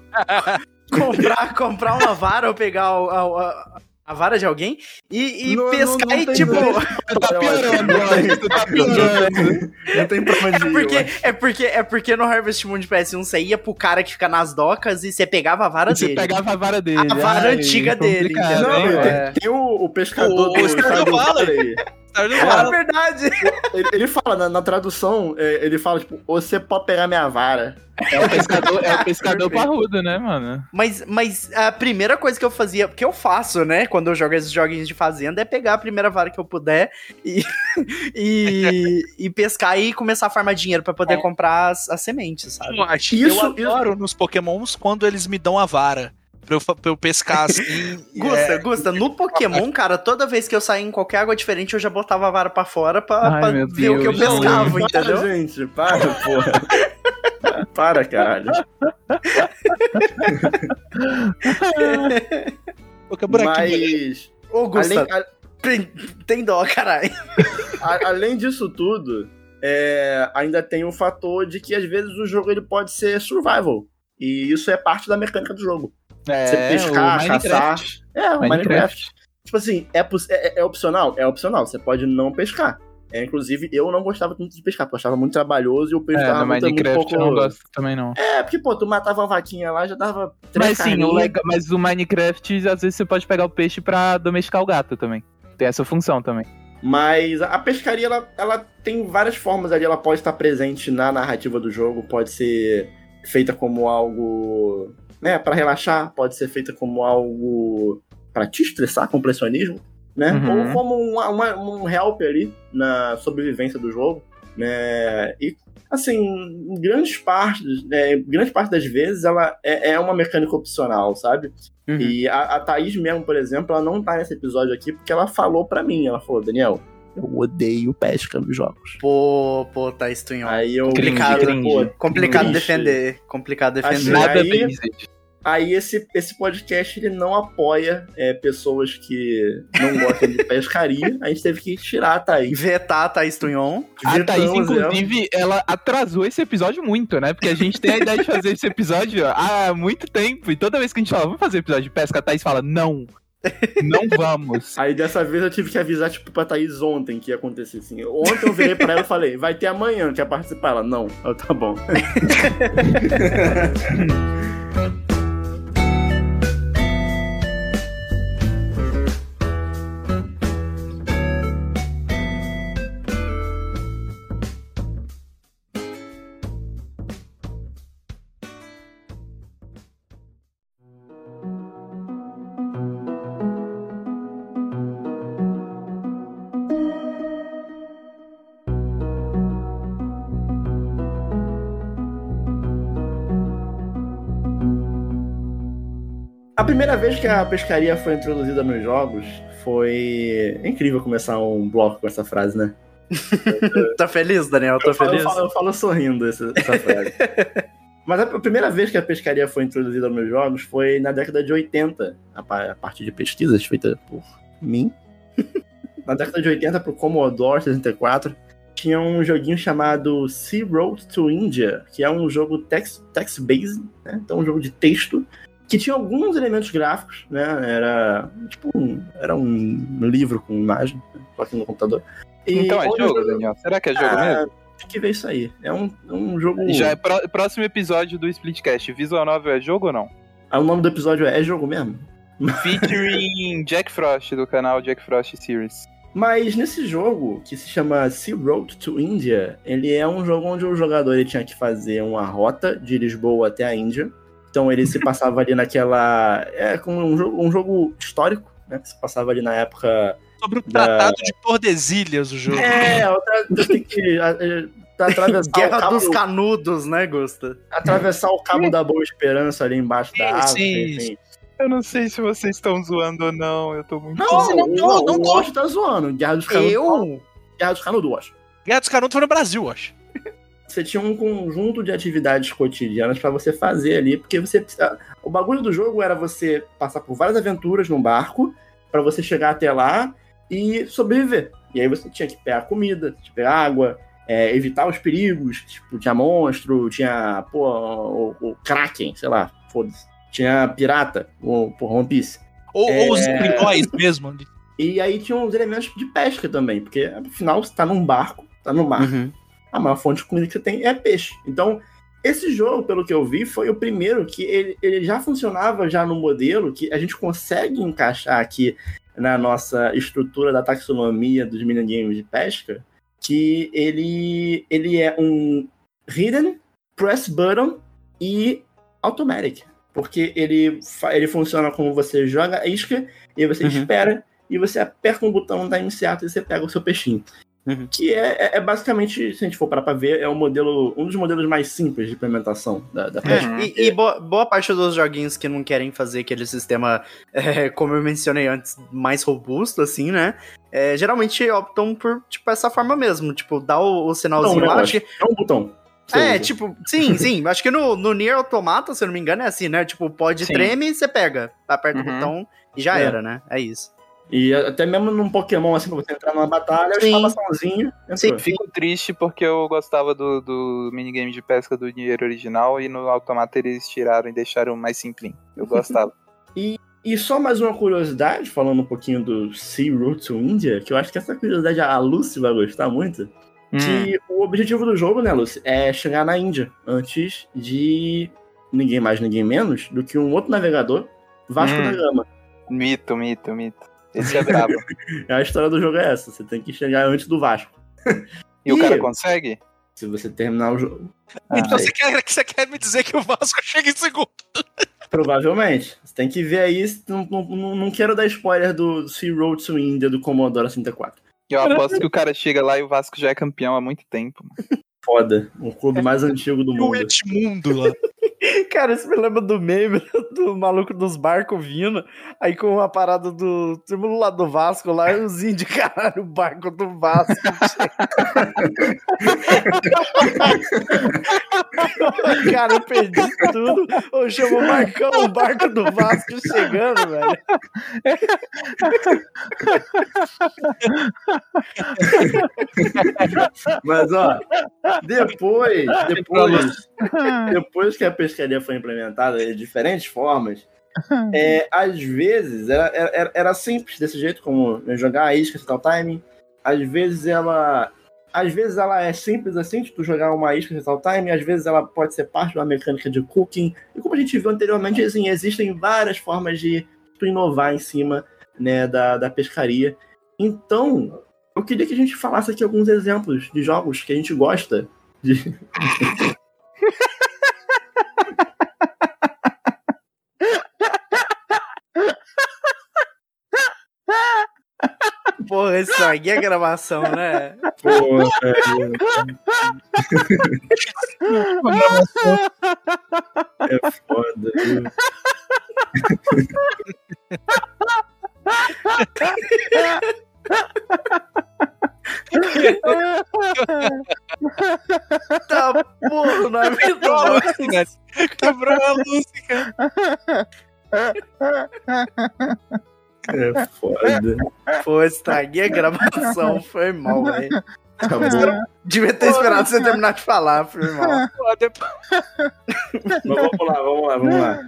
comprar, comprar uma vara ou pegar o- a, a, a vara de alguém e, e Não- não- pescar não e, tem tipo... jeito. Tu tá piorando, Wash, tu tá piorando. Não tem pra onde É ir, porque, ué. é, porque, é porque no Harvest Moon de P S um você ia pro cara que fica nas docas e você pegava a vara Você dele. pegava a vara dele. A vara Ai, antiga dele, complicado, entendeu? Não, hein, tem, Wash? tem o, o pescador O- o do Stardew Stardew Valley. Valley. Stardew É Valley. verdade. Ele, ele fala, na, na tradução, é, ele fala, tipo, você pode pegar minha vara. É o pescador, é o pescador parrudo, né, mano? Mas, mas a primeira coisa que eu fazia, que eu faço, né, quando eu jogo esses joguinhos de fazenda, é pegar a primeira vara que eu puder e, e, e pescar e começar a farmar dinheiro pra poder comprar as, as sementes, sabe? Eu acho. Isso- eu adoro nos Pokémons quando eles me dão a vara. pra eu, fa- pra eu pescar assim. Gusta, é, Gusta, no Pokémon, cara, toda vez que eu saía em qualquer água diferente, eu já botava a vara pra fora pra, Ai, pra meu ver o que eu Deus, pescava, Para, entendeu? gente, para, porra. Para, caralho. qualquer buraquinho. Mas, Ô, Gusta, além, a- tem, tem dó, caralho. a- além disso tudo, é, ainda tem o fator de que às vezes o jogo ele pode ser survival. E isso é parte da mecânica do jogo. É, Você pescar, o caçar. Minecraft. É, o Minecraft. Minecraft. Tipo assim, é, poss- é, é opcional? É opcional. Você pode não pescar. É, inclusive, eu não gostava muito de pescar, porque eu achava muito trabalhoso e o peixe É, tava no muito, muito Minecraft pouco... eu não gosto também, não. É, porque, pô, tu matava uma vaquinha lá, já dava três Mas sim, o carninhas. legal, mas o Minecraft, às vezes você pode pegar o peixe pra domesticar o gato também. Tem essa função também. Mas a pescaria, ela, ela tem várias formas ali. Ela pode estar presente na narrativa do jogo, pode ser feita como algo, né, pra relaxar, pode ser feita como algo pra te estressar, completionismo, né? Uhum. Ou como uma, uma- um help ali na sobrevivência do jogo, né? E, assim, em grandes partes, né, grande parte das vezes, ela é, é uma mecânica opcional, sabe? Uhum. E a, a Thaís mesmo, por exemplo, ela não tá nesse episódio aqui porque ela falou pra mim, ela falou, Daniel, eu odeio pesca nos jogos. Pô, pô, tá estranho. Aí eu... Complicado, pô, cringe. Complicado Cringe. defender. Complicado Assim, defender. Nada aí- basic. Aí esse, esse podcast, ele não apoia é, pessoas que não gostam de pescaria. A gente teve que tirar a Thaís. Vetar a Thaís Tunhon. A Thaís, Vetamos ela. inclusive, ela atrasou esse episódio muito, né? Porque a gente tem a ideia de fazer esse episódio há muito tempo. E toda vez que a gente fala, vamos fazer episódio de pesca, a Thaís fala, não. Não vamos. Aí dessa vez eu tive que avisar, tipo, pra Thaís ontem que ia acontecer assim. Ontem eu virei pra ela e falei, vai ter amanhã, quer participar? Ela, não. Eu, tá bom. A primeira vez que a pescaria foi introduzida nos jogos foi... É incrível começar um bloco com essa frase, né? Tá feliz, Daniel? Tô Eu falo, feliz? eu falo, eu falo sorrindo essa, essa frase. Mas a primeira vez que a pescaria foi introduzida nos jogos foi na década de oitenta, a pa- a partir de pesquisas feitas por mim. Na década de oitenta, pro Commodore sessenta e quatro, tinha um joguinho chamado Sea Road to India, que é um jogo text- text-based, né? Então um jogo de texto, que tinha alguns elementos gráficos, né? Era tipo um, era um livro com imagem, né? Só que no computador. E Então é onde jogo, eu- Daniel? Será que é jogo Ah, mesmo? tem que ver isso aí. É um, um jogo. Já é pró- próximo episódio do Splitcast. Visual Novel é jogo ou não? Ah, o nome do episódio é, é jogo mesmo? Featuring Jack Frost, do canal Jack Frost Series. Mas nesse jogo, que se chama Sea Road to India, ele é um jogo onde o jogador ele tinha que fazer uma rota de Lisboa até a Índia. Então ele se passava ali naquela... É como um jogo, um jogo histórico, né? Que se passava ali na época... Sobre o Da- Tratado de Tordesilhas, o jogo. É, outra, você tem que a- a- atravessar, o Guerra cabo, dos Canudos, né, Gusta? atravessar o cabo da Boa Esperança ali embaixo da árvore, sim. enfim. Eu não sei se vocês estão zoando ou não, eu tô muito... Não, Não, não, não, não, não o tô. Wash tá zoando. Guerra dos Canudos. Eu? Guerra dos Canudos, Wash. Guerra dos Canudos foi no Brasil, eu acho. Você tinha um conjunto de atividades cotidianas pra você fazer ali, porque você precisa... O bagulho do jogo era você passar por várias aventuras num barco pra você chegar até lá e sobreviver. E aí você tinha que pegar comida, tinha que pegar água, é, evitar os perigos, tipo, tinha monstro, tinha, pô, o, o Kraken, sei lá, foda-se. Tinha pirata, o, porra, One Piece. Ou, É. ou os heróis mesmo. E aí tinha uns elementos de pesca também, porque afinal você tá num barco, tá no mar. Uhum. A maior fonte de comida que você tem é peixe. Então, esse jogo, pelo que eu vi, foi o primeiro que ele, ele já funcionava já no modelo que a gente consegue encaixar aqui na nossa estrutura da taxonomia dos minigames de pesca, que ele, ele é um hidden, press button e automatic. Porque ele, fa- ele funciona como você joga a isca, e aí você Uhum. espera, e você aperta um botão no time certo e você pega o seu peixinho. Uhum. que é, é- é basicamente, se a gente for parar pra ver, é um modelo, um dos modelos mais simples de implementação da, da pesca. É, e, e boa, boa parte dos joguinhos que não querem fazer aquele sistema, é, como eu mencionei antes, mais robusto, assim, né? É, geralmente optam por, tipo, essa forma mesmo. Tipo, dar o, o sinalzinho Não, lá. né, Acho que, É um botão. Você é, usa. tipo, sim, sim. Acho que no, no Nier Automata, se eu não me engano, é assim, né? Tipo, pode Sim. treme, você pega. Aperta o Uhum. botão e já É. era, né? É isso. E até mesmo num Pokémon, assim, pra você entrar numa batalha, o Sim. exclamaçãozinho entrou. Sim. Fico triste porque eu gostava do, do minigame de pesca do Nier original e no Automata eles tiraram e deixaram mais simplinho. Eu gostava. E só mais uma curiosidade, falando um pouquinho do Sea Route to India, que eu acho que essa curiosidade a Lucy vai gostar muito, Hum, que o objetivo do jogo, né, Lucy, é chegar na Índia antes de ninguém mais, ninguém menos do que um outro navegador, Vasco Hum. da Gama. mito, mito, mito. Esse é brabo. A história do jogo é essa, você tem que chegar antes do Vasco. E o Ih. cara consegue? Se você terminar o jogo. Ah, Então você quer, você quer me dizer que o Vasco chega em segundo? Provavelmente. Você tem que ver aí. Não, não, não- não quero dar spoiler do Sea Road to India do Commodore sessenta e quatro. eu aposto que o cara chega lá e o Vasco já é campeão há muito tempo. Mano. Foda. O clube mais antigo do E o mundo. Edmundo lá. Cara, isso me lembra do meme do maluco dos barcos vindo, aí com a parada do símbolo lá do Vasco, lá, e os índios, caralho, o barco do Vasco. Cara, eu perdi tudo. Ô, chama o Marcão, o barco do Vasco chegando, velho. Mas, ó, depois, depois, depois que a pescaria foi implementada de diferentes formas, é, às vezes era, era, era simples desse jeito, como jogar a isca, tal timing. Às vezes ela. Às vezes ela é simples assim, tipo jogar uma isca, tal timing. Às vezes ela pode ser parte de uma mecânica de cooking. E como a gente viu anteriormente, assim, existem várias formas de tu inovar em cima, né, da, da pescaria. Então, eu queria que a gente falasse aqui alguns exemplos de jogos que a gente gosta de. Porra, estraguei a gravação, né? Pô, é foda, viu? Tá, porra, não é Quebrou a mesmo? Lucy, cara. Quebrou a Lucy, cara. É foda. Pô, estraguei a gravação, foi mal, velho. Tá bom. Devia ter esperado você terminar de falar, foi mal. Pô, depois- Mas vamos lá, vamos lá, vamos lá.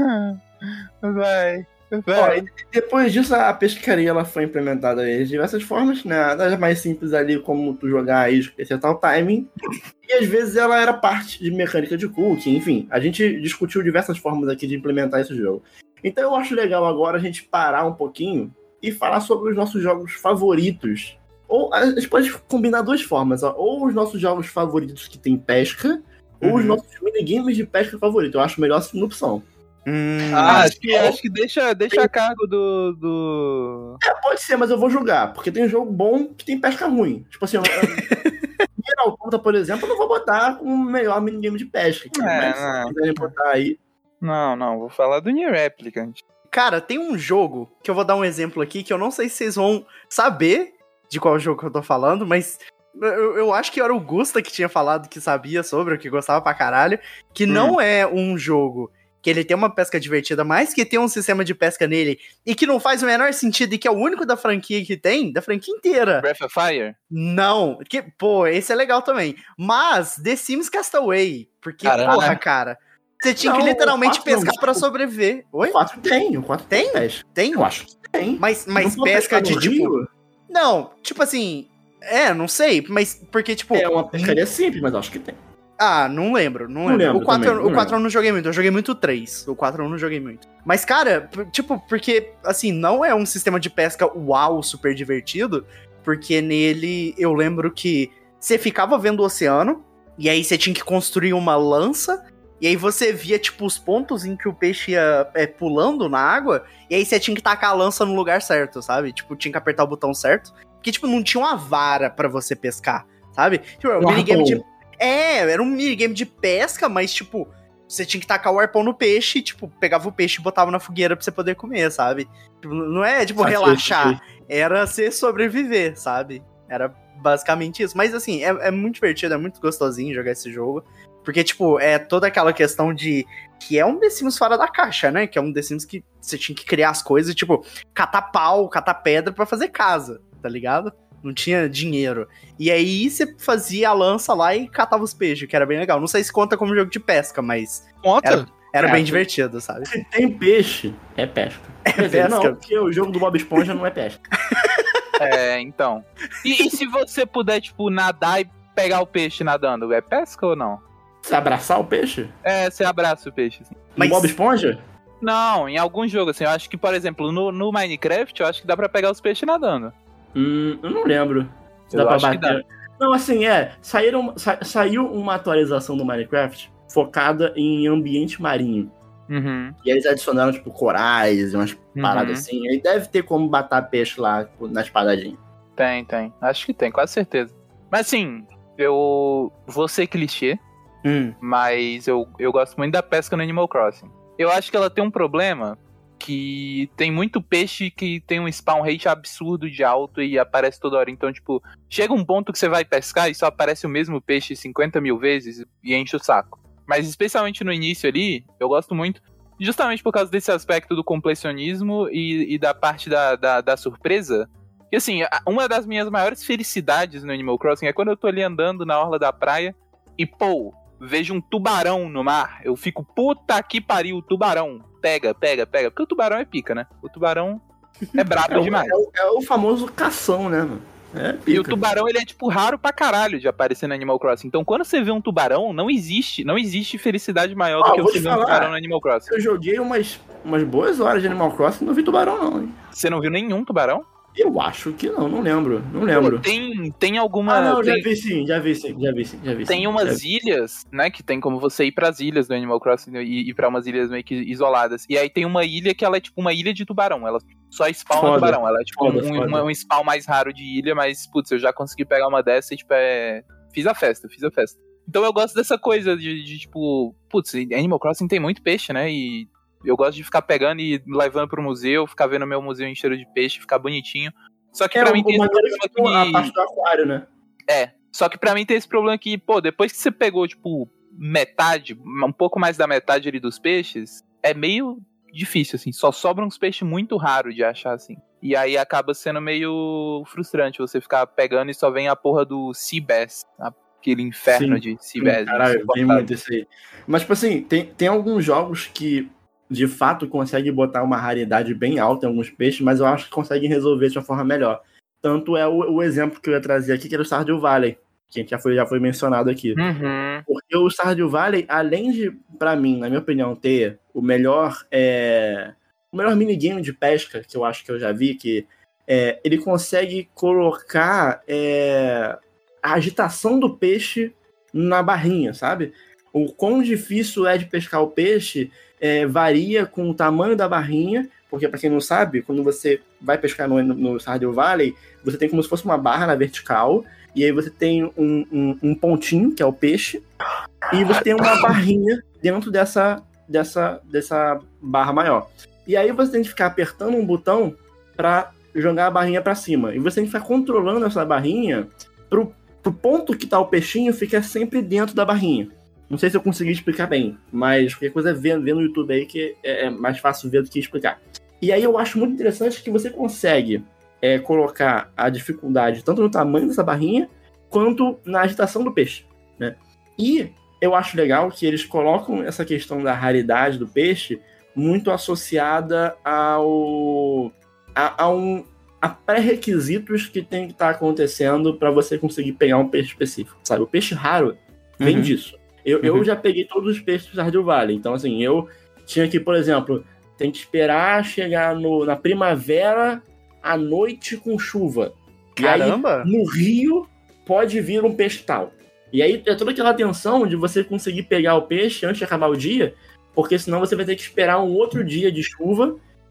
Vai. Ó, e depois disso, a pescaria ela foi implementada de diversas formas, né? Das mais simples ali, como tu jogar a isca e acertar o timing. E às vezes ela era parte de mecânica de cooking, enfim. A gente discutiu diversas formas aqui de implementar esse jogo. Então eu acho legal agora a gente parar um pouquinho e falar sobre os nossos jogos favoritos. Ou a gente pode combinar duas formas, ó. Ou os nossos jogos favoritos que tem pesca, ou os Uhum. nossos minigames de pesca favorito. Eu acho melhor a segunda opção. Hum, Ah, acho que, acho que deixa, deixa a cargo do. do... É, pode ser, mas eu vou julgar, porque tem jogo bom que tem pesca ruim. Tipo assim, eu- Nier Automata, por exemplo, eu não vou botar um melhor minigame de pesca. cara, É, mas não. se quiserem botar aí. Não, não, vou falar do Nier Replicant. Cara, tem um jogo que eu vou dar um exemplo aqui que eu não sei se vocês vão saber de qual jogo que eu tô falando, mas eu, eu acho que era o Gusta que tinha falado que sabia sobre, que gostava pra caralho, que não é um jogo que ele tem uma pesca divertida, mas que tem um sistema de pesca nele e que não faz o menor sentido e que é o único da franquia que tem, da franquia inteira. Breath of Fire? Não, que, pô, esse é legal também. Mas The Sims Castaway, porque, Caramba. porra, cara, você tinha que Não, literalmente o quatro não, pescar pra o- sobreviver. Oi? O quatro tem, o quatro Tem? pesca. Tem? Eu acho que tem. Mas, mas Não vou pesca pescar de no tipo. rio? Não, tipo assim. É, não sei, mas porque, tipo. É uma pescaria simples, mas eu acho que tem. Ah, não lembro, não, Não lembro. lembro O quatro, também, eu- não o quatro lembro. eu não joguei muito, eu joguei muito o três. O quatro eu não joguei muito. Mas, cara, p- tipo, porque, assim, não é um sistema de pesca uau, super divertido, porque nele eu lembro que você ficava vendo o oceano, e aí você tinha que construir uma lança, e aí você via, tipo, os pontos em que o peixe ia é, pulando na água, e aí você tinha que tacar a lança no lugar certo, sabe? Tipo, tinha que apertar o botão certo Porque, tipo, não tinha uma vara pra você pescar, sabe? Tipo, era um Um minigame de... arpão. É, era um minigame de pesca, mas, tipo, você tinha que tacar o arpão no peixe e, tipo, pegava o peixe e botava na fogueira pra você poder comer, sabe? Tipo, não é, tipo, Saquei, relaxar. saquei. Era você sobreviver, sabe? Era basicamente isso. Mas, assim, é, é muito divertido, é muito gostosinho jogar esse jogo. Porque, tipo, é toda aquela questão de... Que é um The Sims fora da caixa, né? Que é um The Sims que você tinha que criar as coisas, tipo, catar pau, catar pedra pra fazer casa, tá ligado? Não tinha dinheiro. E aí você fazia a lança lá e catava os peixes, que era bem legal. Não sei se conta como jogo de pesca, mas Conta. era, era É, bem tu- divertido, sabe? Se tem peixe, é pesca. Quer dizer, pesca. não, porque o jogo do Bob Esponja não é pesca. É, então. E, e se você puder, tipo, nadar e pegar o peixe nadando, é pesca ou não? Se abraçar o peixe? É, você abraça o peixe, assim. Mas- No Bob Esponja? Não, em algum jogo, assim, eu acho que, por exemplo, no, no Minecraft, eu acho que dá pra pegar os peixes nadando. Hum, eu não lembro. Se Eu dá pra acho que bater. Não, assim, é. Saíram, sa- saiu uma atualização do Minecraft focada em ambiente marinho. Uhum. E eles adicionaram, tipo, corais e umas Uhum. paradas assim. Aí deve ter como matar peixe lá tipo, na espadadinha. Tem, tem. Acho que tem, quase certeza. Mas assim, eu vou ser clichê, Hum. mas eu, eu gosto muito da pesca no Animal Crossing. Eu acho que ela tem um problema que tem muito peixe que tem um spawn rate absurdo de alto e aparece toda hora. Então, tipo, chega um ponto que você vai pescar e só aparece o mesmo peixe cinquenta mil vezes e enche o saco. Mas especialmente no início ali, eu gosto muito, justamente por causa desse aspecto do completionismo e, e da parte da, da, da surpresa. E assim, a- uma das minhas maiores felicidades no Animal Crossing é quando eu tô ali andando na orla da praia e, pô, vejo um tubarão no mar. Eu fico, puta que pariu, tubarão. Pega, pega, pega. Porque o tubarão é pica, né? O tubarão é brabo É o, demais. é o- é o famoso cação, né, mano? É E pica. o tubarão, ele é, tipo, raro pra caralho de aparecer no Animal Crossing. Então, quando você vê um tubarão, não existe, não existe felicidade maior Ah, do que vou você te ver um falar. tubarão no Animal Crossing. Eu joguei umas, umas boas horas de Animal Crossing e não vi tubarão, não, hein? Você não viu nenhum tubarão? Eu acho que não, não lembro. Não lembro. Pô, tem, tem alguma... Ah, não, já tem, vi sim, já vi sim, já vi sim, já vi sim. tem Já umas vi. ilhas, né, que tem como você ir pras ilhas do Animal Crossing e ir pra umas ilhas meio que isoladas. E aí tem uma ilha que ela é tipo uma ilha de tubarão. Ela só spawna Foda, tubarão. Ela é tipo foda, um, foda. uma- um spawn mais raro de ilha, mas, putz, eu já consegui pegar uma dessa e, tipo, é... Fiz a festa, fiz a festa. Então eu gosto dessa coisa de, de, tipo... Putz, Animal Crossing tem muito peixe, né? E eu gosto de ficar pegando e levando pro museu, ficar vendo meu museu em cheiro de peixe, ficar bonitinho. Só que É, pra o, mim o tem esse maneiro é que tem problema a que... parte do aquário, né? É, só que pra mim tem esse problema que, pô, depois que você pegou, tipo, metade, um pouco mais da metade ali dos peixes, é meio difícil, assim. Só sobram uns peixes muito raros de achar, assim. E aí acaba sendo meio frustrante você ficar pegando e só vem a porra do Sea Bass, aquele inferno Sim, de Sea Sim, Bass. caralho, tem insuportável. muito isso aí. Mas, tipo assim, tem, tem alguns jogos que de fato conseguem botar uma raridade bem alta em alguns peixes, mas eu acho que conseguem resolver de uma forma melhor. Tanto é o, o exemplo que eu ia trazer aqui, que era o Stardew Valley, que a gente já foi, já foi mencionado aqui. Uhum. Porque o Stardew Valley, além de, pra mim, na minha opinião, ter o melhor, é, o melhor minigame de pesca que eu acho que eu já vi, que é, ele consegue colocar é, a agitação do peixe na barrinha, sabe? O quão difícil é de pescar o peixe é, varia com o tamanho da barrinha, porque, pra quem não sabe, quando você vai pescar no, no Stardew Valley, você tem como se fosse uma barra na vertical, e aí você tem um, um, um pontinho, que é o peixe, e você tem uma barrinha dentro dessa, dessa, dessa barra maior. E aí você tem que ficar apertando um botão para jogar a barrinha para cima. E você tem que ficar controlando essa barrinha pro, pro ponto que tá o peixinho fica sempre dentro da barrinha. Não sei se eu consegui explicar bem, mas qualquer coisa vê, vê no YouTube aí que é, é mais fácil ver do que explicar. E aí eu acho muito interessante que você consegue é, colocar a dificuldade tanto no tamanho dessa barrinha, quanto na agitação do peixe, né? E eu acho legal que eles colocam essa questão da raridade do peixe muito associada ao a, a, um, a pré-requisitos que tem que estar acontecendo para você conseguir pegar um peixe específico, sabe? O peixe raro vem Uhum. disso. Eu, Uhum. eu já peguei todos os peixes do Stardew Valley, então assim, eu tinha que, por exemplo, tem que esperar chegar no, na primavera à noite com chuva. Caramba! E aí, no rio, pode vir um peixe tal. E aí é toda aquela tensão de você conseguir pegar o peixe antes de acabar o dia, porque senão você vai ter que esperar um outro dia de chuva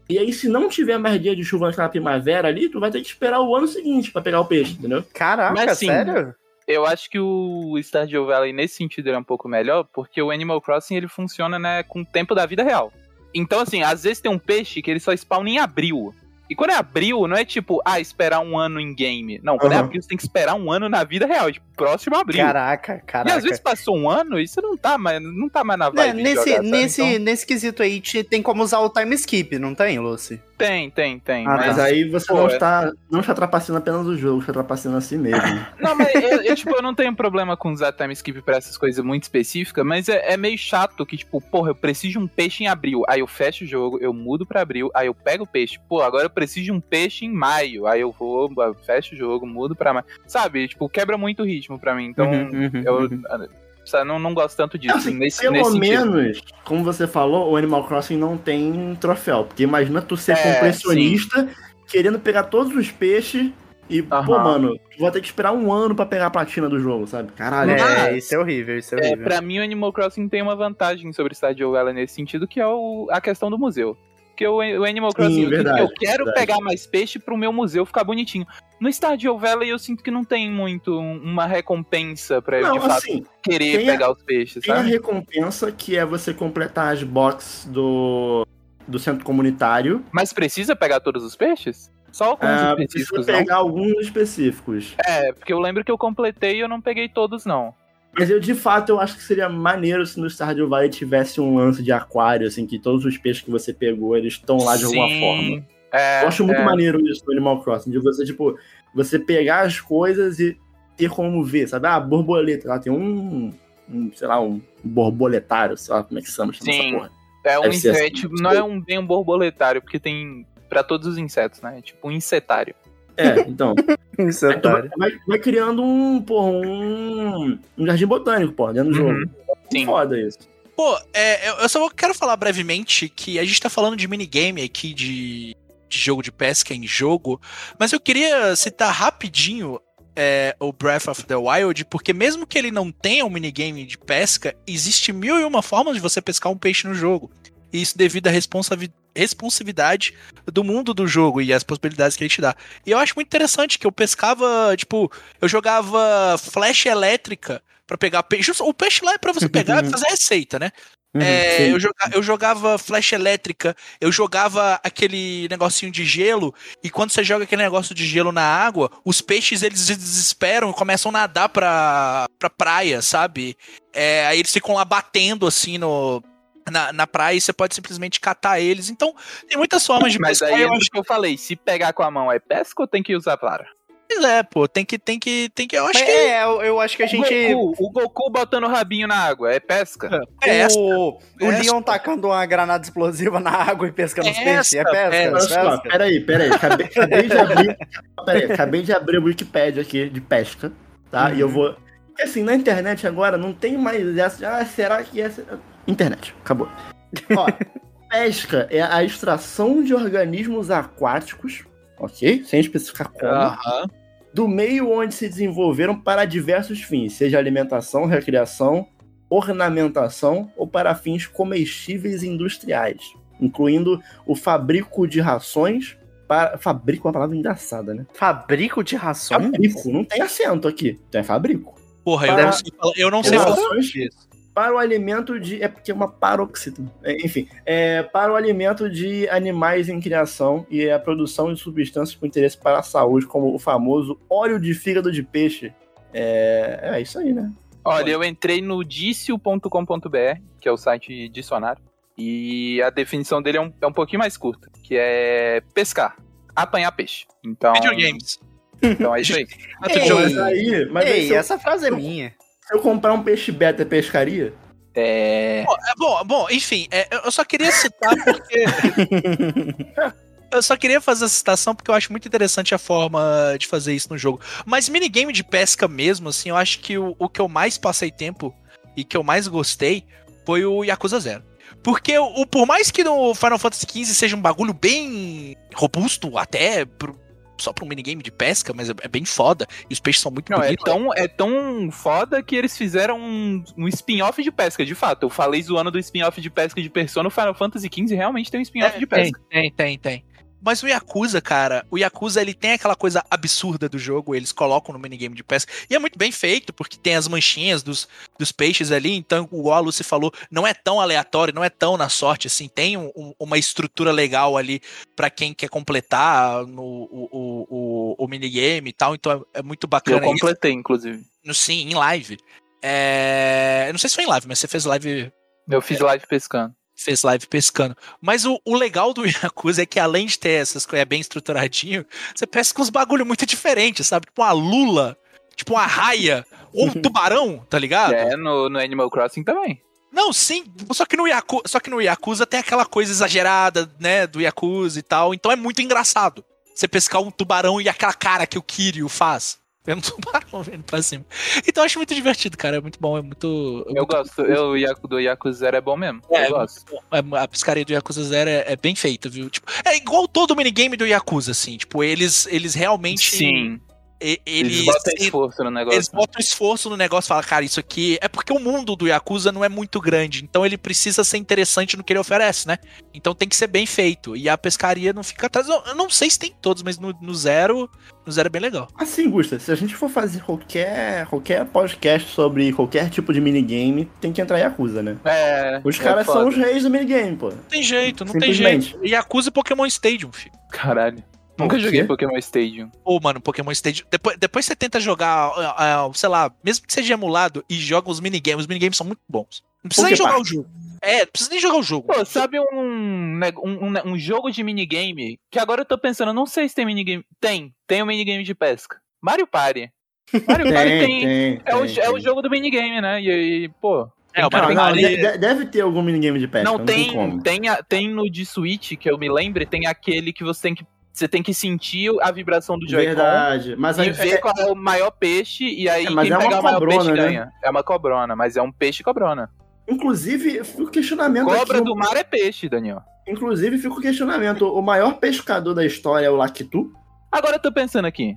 E aí, se não tiver mais dia de chuva naquela primavera ali, tu vai ter que esperar o ano seguinte pra pegar o peixe, entendeu? Caraca, Mas, assim, sério? Eu acho que o Stardew Valley, nesse sentido, ele é um pouco melhor, porque o Animal Crossing, ele funciona, né, com o tempo da vida real. Então, assim, às vezes tem um peixe que ele só spawna em abril. E quando é abril, não é tipo, ah, esperar um ano em game. Não, quando é Uhum. abril, você tem que esperar um ano na vida real, tipo, próximo abril. Caraca, E caraca. às vezes passou um ano e você não tá mais, não tá mais na Né, vibe de nesse, jogar, sabe? nesse, Então, nesse quesito aí, te- tem como usar o time skip, não tem, Lucy? tem, tem, tem. Ah, Mas tá. aí você pô, não, é. está, não está trapaceando apenas o jogo, está trapaceando a si mesmo. Não, mas eu, eu, tipo, eu não tenho problema com usar time skip pra essas coisas muito específicas, mas é, é meio chato que, tipo, porra, eu preciso de um peixe em abril, aí eu fecho o jogo, eu mudo pra abril, aí eu pego o peixe, pô, agora eu preciso de um peixe em maio, aí eu vou, fecho o jogo, mudo pra maio, sabe, tipo, quebra muito o ritmo pra mim, então Uhum, uhum, eu uhum. sabe, não, não gosto tanto disso, Assim, nesse, pelo nesse sentido. menos, como você falou, o Animal Crossing não tem troféu. Porque imagina tu ser É, completionista, querendo pegar todos os peixes e, pô, Aham. mano, tu vai ter que esperar um ano pra pegar a platina do jogo, sabe? Caralho. É, Mas- isso é horrível, isso é É, horrível. pra mim o Animal Crossing tem uma vantagem sobre Stardew Valley nesse sentido, que é o, a questão do museu. Porque o, o Animal Crossing, eu, sinto verdade, que eu quero verdade. pegar mais peixe pro meu museu ficar bonitinho. No Stardew Valley eu sinto que não tem muito um- uma recompensa pra eu, Não, de fato, assim, querer tem a- pegar os peixes, tem a sabe? recompensa que é você completar as boxes do, do centro comunitário. Mas precisa pegar todos os peixes? Só alguns Ah, precisa específicos, não? pegar alguns específicos. É, porque eu lembro que eu completei e eu não peguei todos, não. Mas eu, de fato, eu acho que seria maneiro se no Stardew Valley tivesse um lance de aquário, assim, que todos os peixes que você pegou, eles estão lá de alguma Sim, forma. É, Eu acho muito é. maneiro isso no Animal Crossing, de você, tipo, você pegar as coisas e ter como ver, sabe? Ah, borboleta, lá tem um, um sei lá, um borboletário, sei lá como é que chama, chama essa Sim. porra. É um Deve ser assim, inseto, não não sei. é um bem um borboletário, porque tem pra todos os insetos, né? É tipo um insetário. É, então. Isso é Aí tu vai, otário. vai, vai criando um, porra, um, um jardim botânico, porra, dentro do Uhum, jogo. sim. Foda isso. Pô, é, eu- eu só quero falar brevemente que a gente tá falando de minigame aqui, de, de jogo de pesca em jogo, mas eu queria citar rapidinho é, o Breath of the Wild, porque mesmo que ele não tenha um minigame de pesca, existe mil e uma formas de você pescar um peixe no jogo. E isso devido à responsavi- responsividade do mundo do jogo e as possibilidades que ele te dá. E eu acho muito interessante que eu pescava, tipo, eu jogava flecha elétrica pra pegar peixe. O peixe lá é pra você pegar e fazer receita, né? É, sim. eu, joga- eu jogava flecha elétrica, eu jogava aquele negocinho de gelo, e quando você joga aquele negócio de gelo na água, os peixes eles se desesperam e começam a nadar pra, pra praia, sabe? É, aí eles ficam lá batendo assim no, na, na praia e você pode simplesmente catar eles. Então, tem muitas formas de Mas pescar. aí é eu o acho que eu falei, se pegar com a mão é pesca ou tem que usar vara? que é, pô, tem que, tem que, tem que, eu acho Mas que é, eu, eu acho que a gente. O Goku, o Goku botando o rabinho na água, é pesca? é essa. o o pesca. Leon tacando uma granada explosiva na água e pescando os peixes. É Pesca, pesca? pesca. É Olha só, pesca? peraí, peraí. Acabei, acabei de abrir. Peraí, acabei de abrir o Wikipedia aqui de pesca, tá? Uhum. E eu vou. Porque assim, na internet agora não tem mais essa. de, Ah, será que essa. Internet, acabou. Ó, pesca é a extração de organismos aquáticos, ok? Sem especificar como. Aham. Do meio onde se desenvolveram para diversos fins, seja alimentação, recreação, ornamentação ou para fins comestíveis e industriais, incluindo o fabrico de rações. Para... Fabrico é uma palavra engraçada, né? Fabrico de rações? Fabrico, não tem acento aqui, tem fabrico. Porra, eu Para- não sei falar, eu não sei falar Rações isso. para o alimento de. É porque é uma paroxítona. É, enfim, é para o alimento de animais em criação e a produção de substâncias com interesse para a saúde, como o famoso óleo de fígado de peixe. É, é isso aí, né? Olha, eu entrei no dicio ponto com ponto b r, que é o site dicionário, e a definição dele é um, é um pouquinho mais curta, que é pescar, apanhar peixe. Então, Videogames. então é isso aí. Outro Ei, jogo. Mas aí, mas aí Ei, se, eu, essa frase é minha. se eu comprar um peixe beta, é pescaria? É... Bom, é, bom, bom, enfim, é, eu só queria citar porque. Eu só queria fazer essa citação porque eu acho muito interessante a forma de fazer isso no jogo. Mas minigame de pesca mesmo, assim, eu acho que o, o que eu mais passei tempo e que eu mais gostei foi o Yakuza Zero. Porque o, o- por mais que no Final Fantasy quinze seja um bagulho bem robusto, até pro- só pra um minigame de pesca, mas é, é bem foda. E os peixes são muito Não, é bonitos. tão, é tão foda que eles fizeram um, um spin-off de pesca, de fato. Eu falei zoando do spin-off de pesca de Persona, o Final Fantasy quinze realmente tem um spin-off É, de tem, pesca. tem, tem, tem. Mas o Yakuza, cara, o Yakuza, ele tem aquela coisa absurda do jogo, eles colocam no minigame de pesca, e é muito bem feito, porque tem as manchinhas dos, dos peixes ali, então, igual a Lucy falou, não é tão aleatório, não é tão na sorte, assim, tem um, um, uma estrutura legal ali pra quem quer completar no, o, o, o, o minigame e tal, então é, é muito Eu bacana. completei, inclusive. No, sim, em live. É... Eu não sei se foi em live, mas você fez live... Eu fiz live pescando. Fez live pescando. Mas o, o legal do Yakuza é que além de ter essas coisas bem estruturadinho, você pesca uns bagulho muito diferentes, sabe? Tipo uma lula, tipo uma raia, ou um tubarão, tá ligado? É, no, no Animal Crossing também. Não, sim, só que, no Yaku, só que no Yakuza tem aquela coisa exagerada, né, do Yakuza e tal, então é muito engraçado você pescar um tubarão e aquela cara que o Kiryu faz. Vendo um tubarão vendo pra cima. Então eu acho muito divertido, cara. É muito bom, é muito. É Eu muito gosto. Eu, o Yaku- do Yakuza Zero é bom mesmo. É, eu gosto. É, a pescaria do Yakuza Zero é, é bem feita, viu? Tipo, é igual todo minigame do Yakuza, assim. Tipo, eles, eles realmente. Sim. e- Eles, Eles, botam esforço no negócio. eles botam esforço no negócio e falam, cara, isso aqui. É porque o mundo do Yakuza não é muito grande. Então ele precisa ser interessante no que ele oferece, né? Então tem que ser bem feito. E a pescaria não fica atrás. Eu eu não sei se tem todos, mas no, no Zero. No Zero é bem legal. Assim, Gusta, se a gente for fazer qualquer, qualquer podcast sobre qualquer tipo de minigame, tem que entrar Yakuza, né? É. Os é caras foda. são os reis do minigame, pô. Não tem jeito, não tem Simplesmente. jeito. Yakuza e Pokémon Stadium, filho. Caralho. Por Nunca quê? joguei Pokémon Stadium. Pô, mano, Pokémon Stadium. Depois, depois você tenta jogar, ah, ah, sei lá, mesmo que seja emulado, e joga os minigames. Os minigames são muito bons. Não precisa nem Poké jogar Park. o jogo. É, não precisa nem jogar o jogo. Pô, sabe um, ne- um, um, um jogo de minigame que agora eu tô pensando, eu não sei se tem minigame. Tem, tem um minigame de pesca. Mario Party. Mario Party tem. tem, é, o, tem, é o tem. jogo do minigame, né? E aí, pô. É, o Não, Mario não, Party. de- de- deve ter algum minigame de pesca, Não, não, tem, tem, como. tem, a- tem no de Switch, que eu me lembre, tem aquele que você tem que. Você tem que sentir a vibração do Joy-Con Verdade. Mas e aí, ver qual é o maior peixe, e aí É, mas quem é uma pegar o maior cobrona, peixe né? ganha. É uma cobrona, mas é um peixe cobrona. inclusive, fica o questionamento Cobra aqui. do mar é peixe, Daniel. Inclusive, fica o questionamento. O maior pescador da história é o Lakitu? Agora eu tô pensando aqui.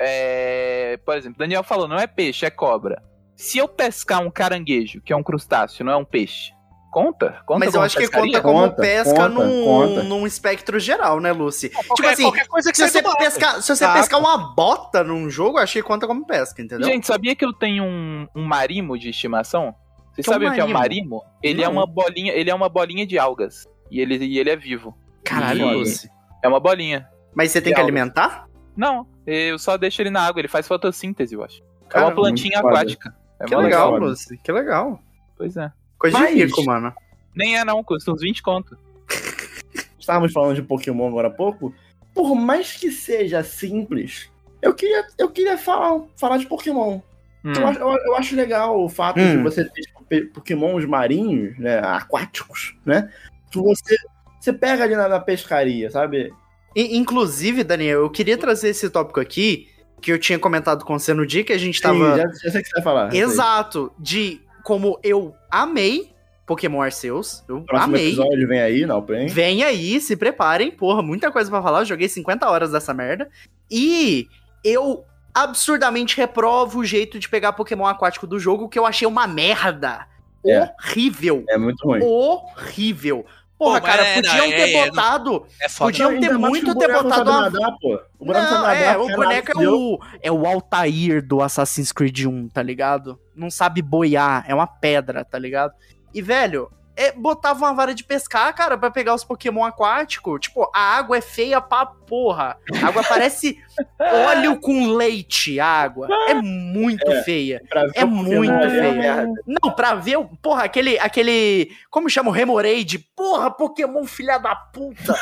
É, por exemplo, Daniel falou, não é peixe, é cobra. Se eu pescar um caranguejo, que é um crustáceo, não é um peixe, conta? Conta Mas eu como acho que pescaria? conta como Conta, pesca conta, num, conta. num espectro geral, né, Lucy? Qualquer, tipo assim, qualquer coisa que Se você você, pescar, se você Tá. pescar uma bota num jogo, eu acho que conta como pesca, entendeu? Gente, sabia que eu tenho um, um marimo de estimação? Vocês Que é um sabem o que é um marimo? marimo? Ele é Não. uma bolinha, ele é uma bolinha de algas. E ele, e ele é vivo. Caralho, E- Lucy. É uma bolinha. Mas você tem De que algas. alimentar? Não, eu só deixo ele na água, ele faz fotossíntese, eu acho. É Cara, uma plantinha muito foda. aquática. É Que mó legal, foda. Lucy. Que legal. Pois é. Coisa Mas- de rico, mano. Nem é não, custa uns vinte conto. Estávamos falando de Pokémon agora há pouco. Por mais que seja simples, eu queria, eu queria falar, falar de Pokémon. Hum. Eu, acho, eu, eu acho legal o fato Hum. de você ter pe- Pokémons marinhos, né, aquáticos, né? Que você, você pega ali na, na pescaria, sabe? I- inclusive, Daniel, eu queria trazer esse tópico aqui, que eu tinha comentado com você no dia que a gente Sim, tava... já, já sei o que você vai falar. Exato, de como eu amei Pokémon Arceus. Eu Próximo amei. episódio vem aí, não, Play. Vem aí, se preparem. Porra, muita coisa pra falar. Eu joguei cinquenta horas dessa merda. E eu absurdamente reprovo o jeito de pegar Pokémon aquático do jogo, que eu achei uma merda. É. Horrível. É muito ruim. Horrível. Porra, Pô, mas cara, é, podiam não, ter é, é, botado. É foda. Podiam ter Ainda mais muito que o ter boneco botado sabe uma- nadar, pô. O boneco Não, sabe é, nadar, o cara, boneco é deu- o, é o Altair do Assassin's Creed um, tá ligado? Não sabe boiar, é uma pedra, tá ligado? E, velho, é, botava uma vara de pescar, cara, pra pegar os Pokémon aquáticos. Tipo, a água é feia pra porra. A água parece óleo com leite, a água. É muito É. feia. Pra ver É o Pokémon, muito é feio. merda. Não, pra ver, o- porra, aquele, aquele, como chama o Remoraid? Porra, Pokémon filha da puta.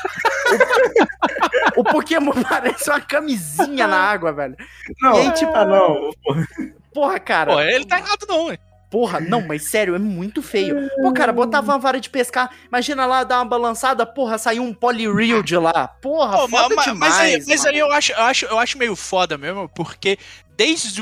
o, o Pokémon parece uma camisinha na água, velho. Não, E aí, tipo, ah, não. Porra, cara. Pô, ele tá errado não, ué. Porra, não, mas sério, é muito feio. Pô, cara, botava uma vara de pescar. Imagina lá, dar uma balançada, porra, saiu um Polyreel de lá. Porra, Pô, foda mas, demais. mas aí, mas mano. aí eu, acho, eu, acho, eu acho meio foda mesmo, porque desde o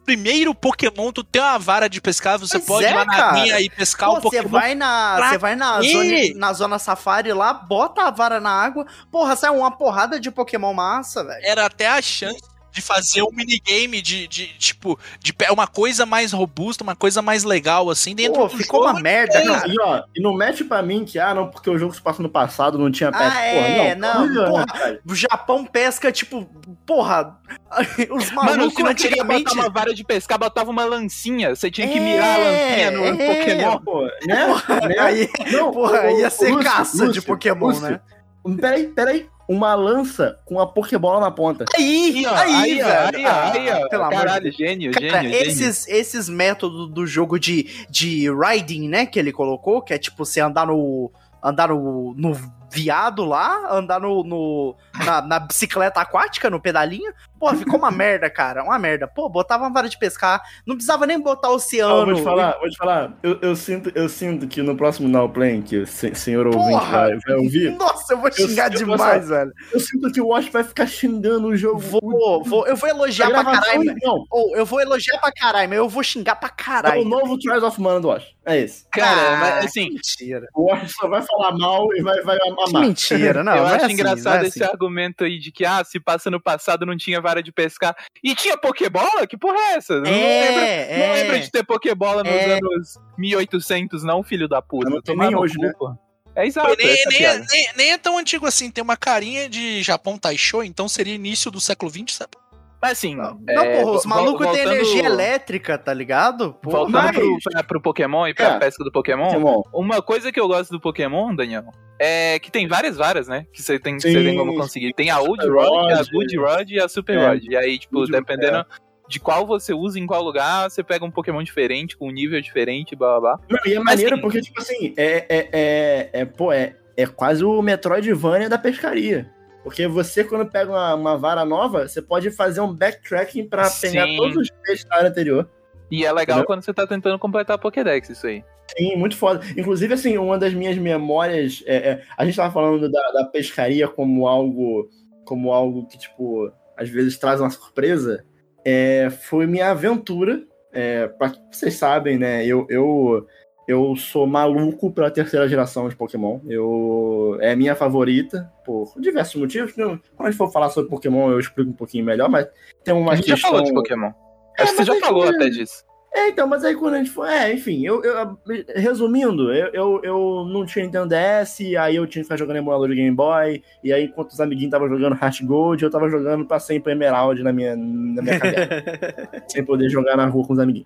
primeiro Pokémon, tu tem uma vara de pescar, você Pois pode é, ir lá na cara. linha e pescar Pô, o você Pokémon. vai na, pra você vai na quê? zona, na zona safari lá, bota a vara na água, porra, sai uma porrada de Pokémon massa, velho. Era até a chance de fazer um minigame de, de, tipo, de pe- uma coisa mais robusta, uma coisa mais legal, assim, dentro Pô, do ficou jogo. uma merda, é, cara. E, ó, e não mete pra mim que, ah, não, porque o jogo se passa no passado, não tinha pesca. Ah, é, não, olha, porra, cara. o Japão pesca, tipo, porra, os Mano, malucos se não queria antigamente... botar uma vara de pescar, botava uma lancinha. Você tinha que É, mirar a lancinha no é. Pokémon. Pô, né? né? Aí, Não, porra, ô, ia ô, ser Lúcio, caça de Lúcio, Pokémon, Lúcio, né? Peraí, peraí. Uma lança com a Pokébola na ponta. Aí, ó, aí, ó, velho. aí, ó, aí, ó. Ah, pelo amor de Caralho, Deus. gênio, Cara, gênio, gênio. esses, esses métodos do jogo de, de riding, né, que ele colocou, que é tipo você andar no. Andar no, no viado lá, andar no, no na, na bicicleta aquática, no pedalinho. Pô, ficou uma merda, cara. Uma merda. Pô, botava uma vara de pescar. Não precisava nem botar o Ó, oceano. vou te falar, vou te falar. Eu, eu, sinto, eu sinto que no próximo Now Playing, que o se- senhor ouvinte Porra! vai, vai ouvir, Nossa, eu vou xingar eu- eu demais, velho. eu sinto que o Watch vai ficar xingando o jogo. Vou, vou, eu vou elogiar A pra gravação, caralho. mas- não. Ou eu vou elogiar pra caralho, mas eu vou xingar pra É o caralho. novo Trials of Mana do Watch. É esse. Cara, Ah, mas assim, que mentira. O Watch só vai falar mal e vai, vai Que amar. mentira, não. eu não é acho assim, engraçado não é esse assim. argumento aí de que, ah, se passa no passado não tinha vara de pescar. E tinha Pokébola? Que porra é essa? Não, É, lembra, é. não lembra de ter Pokébola nos É. anos mil e oitocentos, não, filho da puta. Não tem Tomar nem no hoje, cu, né? pô. É exato, nem, essa é a nem, piada. nem, nem é tão antigo assim, tem uma carinha de Japão Taisho, então seria início do século vinte, sabe? Mas assim, Não, é, porra, os vo- malucos têm voltando- energia elétrica, tá ligado? Porra. Voltando Mas- pro, pra- pro Pokémon e pra É. pesca do Pokémon, Pokémon. uma coisa que eu gosto do Pokémon, Daniel, é que tem várias varas, né? Que você tem, que Sim. você tem como conseguir. Tem a Old Super Rod, a Rod, Good Rod e a Super é. Rod. E aí, tipo, Good- dependendo de qual você usa em qual lugar, você pega um Pokémon diferente, com um nível diferente, blá blá blá. Não, e é Mas, maneiro assim, porque, tipo assim, é, é, é, é, pô, é, é quase o Metroidvania da pescaria. Porque você, quando pega uma, uma vara nova, você pode fazer um backtracking pra pegar Sim. todos os peixes da área anterior. E é legal Entendeu? quando você tá tentando completar a Pokédex, isso aí. Sim, muito foda. Inclusive, assim, uma das minhas memórias. é, é, a gente tava falando da, da pescaria como algo. Como algo que, tipo, às vezes traz uma surpresa. É, foi minha aventura. É, pra, vocês sabem, né? Eu, eu, eu sou maluco pela terceira geração de Pokémon. Eu, é a minha favorita, por diversos motivos. Quando a gente for falar sobre Pokémon, eu explico um pouquinho melhor, mas tem uma a gente já questão... falou de Pokémon. É, Acho que você mas já aí falou foi- até disso. É, então, mas aí quando a gente for. É, enfim, eu, eu- resumindo, eu, eu, eu não tinha Nintendo D S, aí eu tinha que ficar jogando emulador de Game Boy, e aí enquanto os amiguinhos estavam jogando Heart Gold, eu tava jogando pra sempre Emerald na minha, na minha caverna, sem poder jogar na rua com os amiguinhos.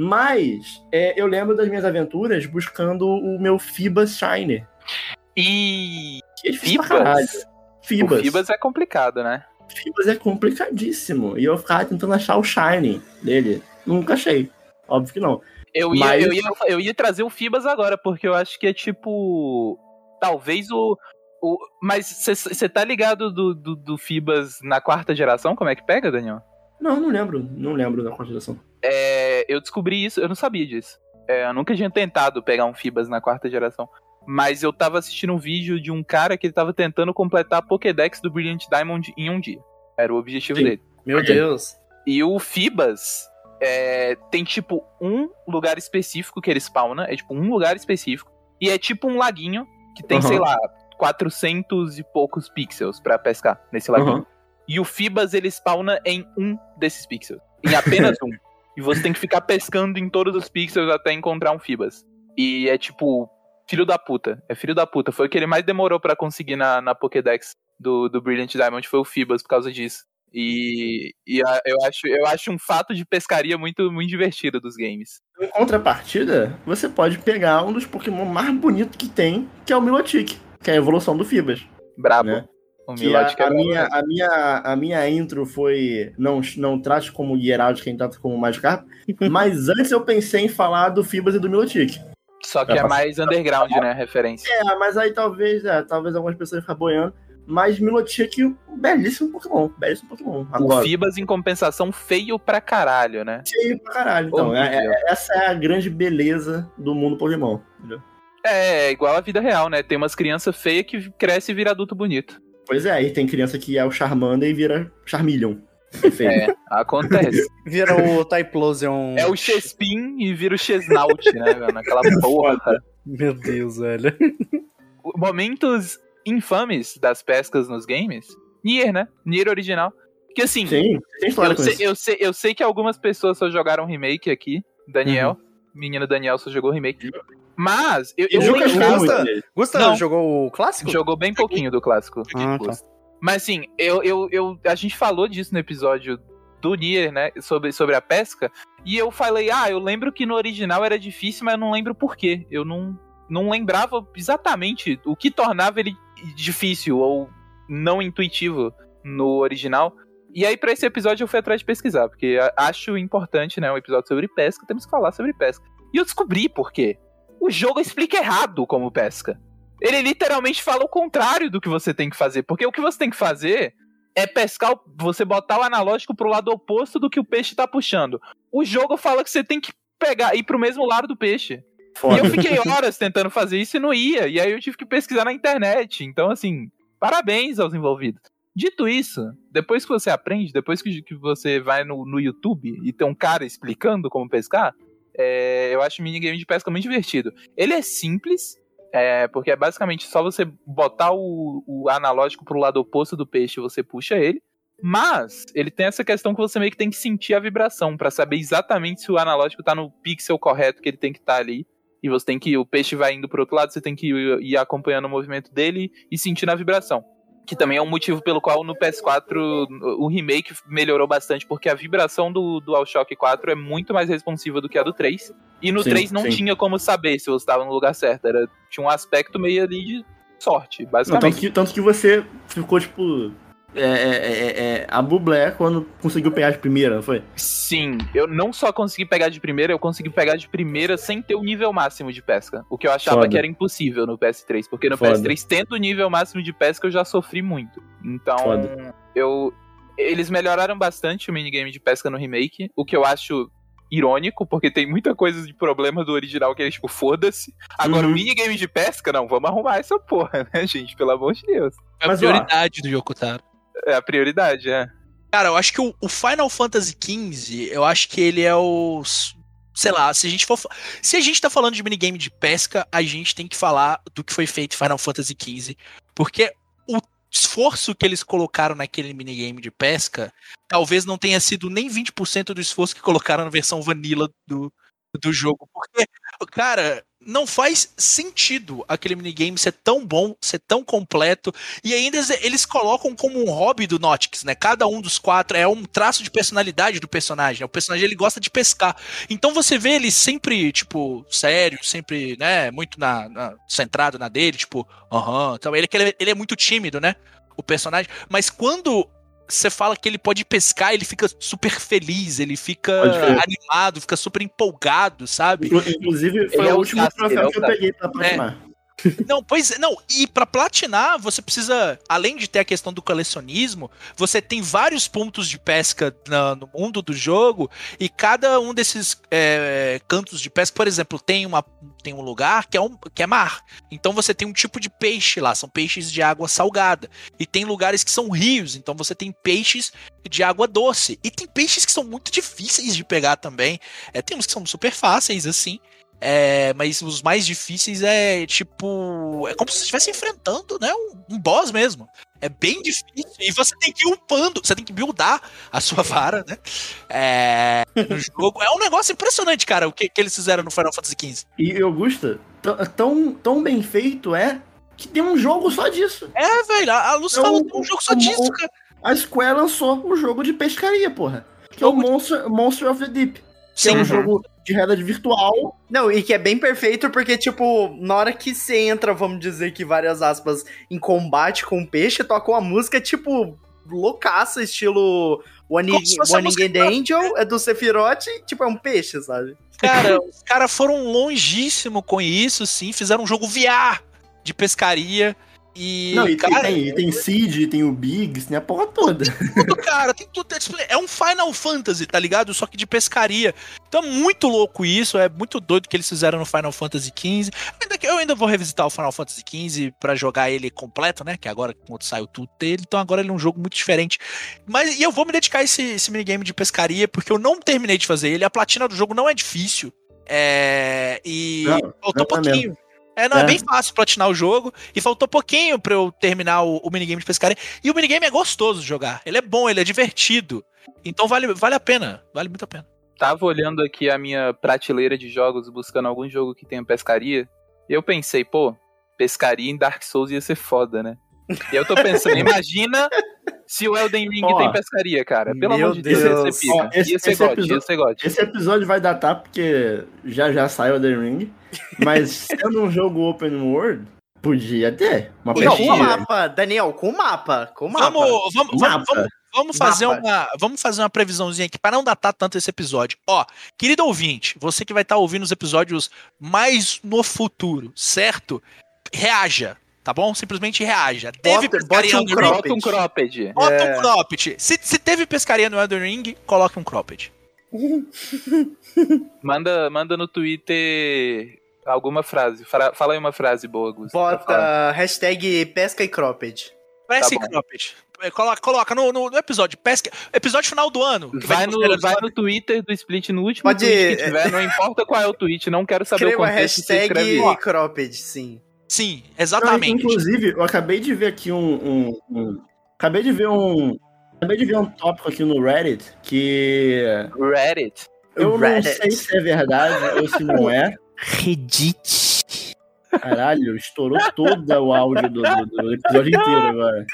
Mas é, eu lembro das minhas aventuras buscando o meu Fibas Shiner. E Que é difícil pra caralho. Fibas? Fibas. O Fibas é complicado, né? Fibas é complicadíssimo. E eu ficava tentando achar o Shine dele. Nunca achei. Óbvio que não. Eu ia, Mas- eu, ia, eu ia trazer o Fibas agora, porque eu acho que é tipo. Talvez o. o mas você tá ligado do, do, do Fibas na quarta geração? Como é que pega, Daniel? Não, não lembro. Não lembro da continuação. É, eu descobri isso, eu não sabia disso. É, eu nunca tinha tentado pegar um Fibas na quarta geração. Mas eu tava assistindo um vídeo de um cara que ele tava tentando completar a Pokédex do Brilliant Diamond em um dia. Era o objetivo Sim. dele. Meu Deus. E o Fibas é, tem tipo um lugar específico que ele spawna. É tipo um lugar específico. E é tipo um laguinho que tem, Uhum. sei lá, quatrocentos e poucos pixels pra pescar nesse laguinho. Uhum. E o Fibas ele spawna em um desses pixels. Em apenas um. E você tem que ficar pescando em todos os pixels até encontrar um Fibas. E é tipo, filho da puta. É filho da puta. Foi o que ele mais demorou pra conseguir na, na Pokédex do, do Brilliant Diamond, foi o Fibas por causa disso. E, e a- eu, acho, eu acho um fato de pescaria muito, muito divertido dos games. Em contrapartida, você pode pegar um dos Pokémon mais bonitos que tem, que é o Milotic, que é a evolução do Fibas. Brabo. Né? O Que a, Milotic é a, brabo. minha, a, minha, a minha intro foi não, não trate como Geralt, quem trata como Magikarp, mas antes eu pensei em falar do Fibas e do Milotic. Só que é mais underground, né, a referência. É, mas aí talvez, é, talvez algumas pessoas fiquem boiando, mas Milotic, um belíssimo Pokémon, belíssimo Pokémon. O Agora, Fibas, em compensação, feio pra caralho, né? feio pra caralho. Então, é- Horrível. é- essa é a grande beleza do mundo Pokémon. Entendeu? É, é igual a vida real, né? Tem umas crianças feias que crescem e vira adulto bonito. Pois é, aí tem criança que é o Charmander e vira Charmeleon. Perfeito. É, acontece. Vira o Typhlosion. É o Chespin e vira o Chesnaut, né, velho? Naquela porra. Meu Deus, velho. Momentos infames das pescas nos games. Nier, né? Nier original. Que assim, Sim, tem história eu com sei, isso. eu, sei, eu sei que algumas pessoas só jogaram remake aqui. Daniel, menino Daniel só jogou remake. Mas, eu, E eu o Lucas lembrava- jogou muito Gusta- dele. Gusta Não. jogou o clássico? jogou bem pouquinho do clássico. Ah, tá. Mas assim, eu, eu, eu, a gente falou disso no episódio do Nier, né? Sobre, sobre a pesca. E eu falei, ah, eu lembro que no original era difícil, mas eu não lembro por quê. Eu não, não lembrava exatamente o que tornava ele difícil ou não intuitivo no original. E aí, pra esse episódio, eu fui atrás de pesquisar, porque a- acho importante, né? Um episódio sobre pesca, temos que falar sobre pesca. E eu descobri por quê. O jogo explica errado como pesca. Ele literalmente fala o contrário do que você tem que fazer. Porque o que você tem que fazer é pescar, o- você botar o analógico pro lado oposto do que o peixe tá puxando. O jogo fala que você tem que pegar, ir pro mesmo lado do peixe. Foda. E eu fiquei horas tentando fazer isso e não ia. E aí eu tive que pesquisar na internet. Então, assim, parabéns aos envolvidos. Dito isso, depois que você aprende, depois que, que você vai no, no YouTube e tem um cara explicando como pescar, é, eu acho o minigame de pesca muito divertido. Ele é simples, é, porque é basicamente só você botar o, o analógico pro lado oposto do peixe e você puxa ele. Mas ele tem essa questão que você meio que tem que sentir a vibração pra saber exatamente se o analógico tá no pixel correto que ele tem que estar ali. E você tem que, o peixe vai indo pro outro lado, você tem que ir, ir acompanhando o movimento dele e sentindo a vibração. Que também é um motivo pelo qual no P S quatro o remake melhorou bastante, porque a vibração do DualShock quatro é muito mais responsiva do que a do três. E no Sim, três não sim. tinha como saber se você estava no lugar certo. Era, tinha um aspecto meio ali de sorte, Não, basicamente. tanto, que, tanto que você ficou, tipo, é, é, é, é, a bublé quando conseguiu pegar de primeira, não foi? Sim, eu não só consegui pegar de primeira, eu consegui pegar de primeira sem ter o nível máximo de pesca. O que eu achava Foda. que era impossível no P S três. Porque no Foda. P S três, tendo o nível máximo de pesca, eu já sofri muito. Então, Foda. eu... eles melhoraram bastante o minigame de pesca no remake, o que eu acho irônico, porque tem muita coisa de problema do original que é tipo, foda-se. Agora, Uhum. o minigame de pesca, não, vamos arrumar essa porra, né, gente? Pelo amor de Deus. É a Mas, ó, prioridade do Yokotaro. É a prioridade, é. Cara, eu acho que o, o Final Fantasy quinze, eu acho que ele é o. Sei lá, se a gente for. fa- Se a gente tá falando de minigame de pesca, a gente tem que falar do que foi feito em Final Fantasy quinze. Porque o esforço que eles colocaram naquele minigame de pesca talvez não tenha sido nem vinte por cento do esforço que colocaram na versão vanilla do, do jogo. Porque, cara, não faz sentido aquele minigame ser tão bom, ser tão completo. E ainda eles colocam como um hobby do Nautilus, né? Cada um dos quatro é um traço de personalidade do personagem. O personagem, ele gosta de pescar. Então você vê ele sempre, tipo, sério, sempre, né, muito na, na- centrado na dele, tipo, aham. Então ele, ele, ele é muito tímido, né? O personagem. Mas quando você fala que ele pode pescar, ele fica super feliz, ele fica Pode crer. animado, fica super empolgado, sabe? Inclu- Inclusive, foi Ele é o o último Sasuke, ele é troféu o que eu Sasuke. peguei pra platinar. Não, pois é, não, e pra platinar, você precisa, além de ter a questão do colecionismo, você tem vários pontos de pesca na- no mundo do jogo, e cada um desses é, cantos de pesca, por exemplo, tem, uma, tem um lugar que é, um, que é mar. Então você tem um tipo de peixe lá, são peixes de água salgada. E tem lugares que são rios, então você tem peixes de água doce. E tem peixes que são muito difíceis de pegar também. É, tem uns que são super fáceis, assim. É, mas os mais difíceis é tipo. É como se você estivesse enfrentando, né? Um, um boss mesmo. É bem difícil. E você tem que ir upando, você tem que buildar a sua vara, né? É, no jogo. É um negócio impressionante, cara, o que, que eles fizeram no Final Fantasy quinze. E Augusta, t- tão, tão bem feito é que tem um jogo só disso. É, velho, a, a Luz É falou um- de um jogo só um- disso, um- cara. A Square lançou um jogo de pescaria, porra. Que é o Jogo de- Monster, Monster of the Deep. Que Sim, é um Uhum. jogo de realidade virtual. Não, e que é bem perfeito porque, tipo, na hora que você entra, vamos dizer que várias aspas, em combate com o peixe, toca uma música, tipo, loucaça, estilo One, Como se fosse a One música Against the Angel, é do Sephiroth, tipo, é um peixe, sabe? Cara, os caras foram longíssimo com isso, sim. Fizeram um jogo V R de pescaria. E, Não, e tem, cara, tem, e tem Seed, tem o Biggs, tem a porra toda. tudo, cara, tem tudo. É um Final Fantasy, tá ligado? Só que de pescaria. Então é muito louco isso, é muito doido que eles fizeram no Final Fantasy quinze. Ainda que eu ainda vou revisitar o Final Fantasy quinze pra jogar ele completo, né? Que agora, quando saiu tudo dele, então agora ele é um jogo muito diferente. Mas e eu vou me dedicar a esse, esse minigame de pescaria, porque eu não terminei de fazer ele. A platina do jogo não é difícil. É. E Não, faltou não é pouquinho. É, não, é. É. bem fácil platinar o jogo. E faltou pouquinho pra eu terminar o, o minigame de pescaria. E o minigame é gostoso de jogar. Ele é bom, ele é divertido. Então vale, vale a pena. Vale muito a pena. Tava olhando aqui a minha prateleira de jogos, buscando algum jogo que tenha pescaria. E eu pensei, pô, pescaria em Dark Souls ia ser foda, né? E eu tô pensando, imagina se o Elden Ring Ó, tem pescaria, cara. Pelo meu amor de Deus, ia Deus. ser pica. Ó, esse- ia ser esse God, episódio- ia ser God. Esse episódio vai datar porque já já saiu o The Ring, mas sendo um jogo open world, podia ter uma E com o pesquisa. mapa, Daniel, com o mapa, com o mapa. Vamos, vamos, vamos, Mapa. vamos, vamos fazer Mapa. uma, vamos fazer uma previsãozinha aqui para não datar tanto esse episódio. Ó, querido ouvinte, você que vai estar ouvindo os episódios mais no futuro, certo? Reaja, tá bom? Simplesmente reaja. Teve Bota- pescaria bote um no Elden Ring? cropped. Bota um cropped. Bota É. um cropped. Se, se teve pescaria no Elden Ring, coloque um cropped. Manda, manda no Twitter alguma frase. Fra- Fala aí uma frase boa, Gus. pra ficar- Bota hashtag pesca e cropped. Parece Tá bom. cropped. É, Coloca, coloca no, no- no episódio. Pesca, episódio final do ano. que Vai ter no, os vai melhores no Twitter do Split, no último Pode- tweet que tiver, não importa qual é o tweet, não quero saber o Escreva contexto, você escreve hashtag lá. cropped, sim. Sim, Não, exatamente. inclusive, eu acabei de ver aqui um, um- um- Acabei de ver um. Acabei de ver um tópico aqui no Reddit que Reddit. eu Reddit. não sei se é verdade ou se não é. Reddit. Caralho, estourou todo o áudio do, do- do episódio inteiro agora.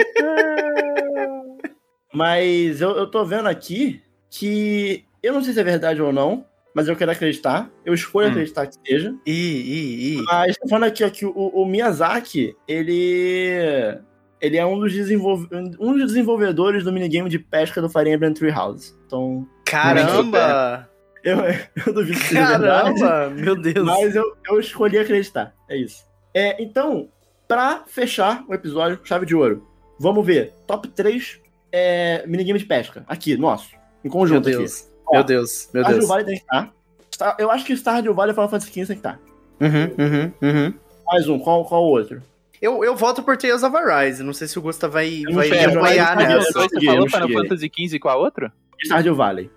Mas eu, eu tô vendo aqui que eu não sei se é verdade ou não, mas eu quero acreditar. Eu escolho Hum. acreditar que seja. Ih, ih, ih. Mas tô falando aqui ó, que o, o Miyazaki, ele. Ele é um dos, desenvolve, um dos desenvolvedores do minigame de pesca do Fire Emblem Three Houses. Então, Caramba! eu, eu duvido que seja verdade. Caramba! Meu Deus. Mas eu, eu escolhi acreditar. É isso. É, então, pra fechar o episódio, chave de ouro, vamos ver. Top três é, minigame de pesca. Aqui, nosso. Em Meu conjunto Deus. aqui. Meu Deus. Meu Stardew Deus. Valley tem que estar. Star- Eu acho que Stardew Valley e Final Fantasy quinze tem que estar. Uhum, uhum, uhum. Mais um. Qual, qual o outro? Eu, eu voto por Tales of Arise. Não sei se o Gusta vai, Eu não vai sei, me eu não apoiar sei, eu não nessa. sei. Você cheguei, falou eu Final cheguei. Fantasy quinze e qual outro? Stardew Valley.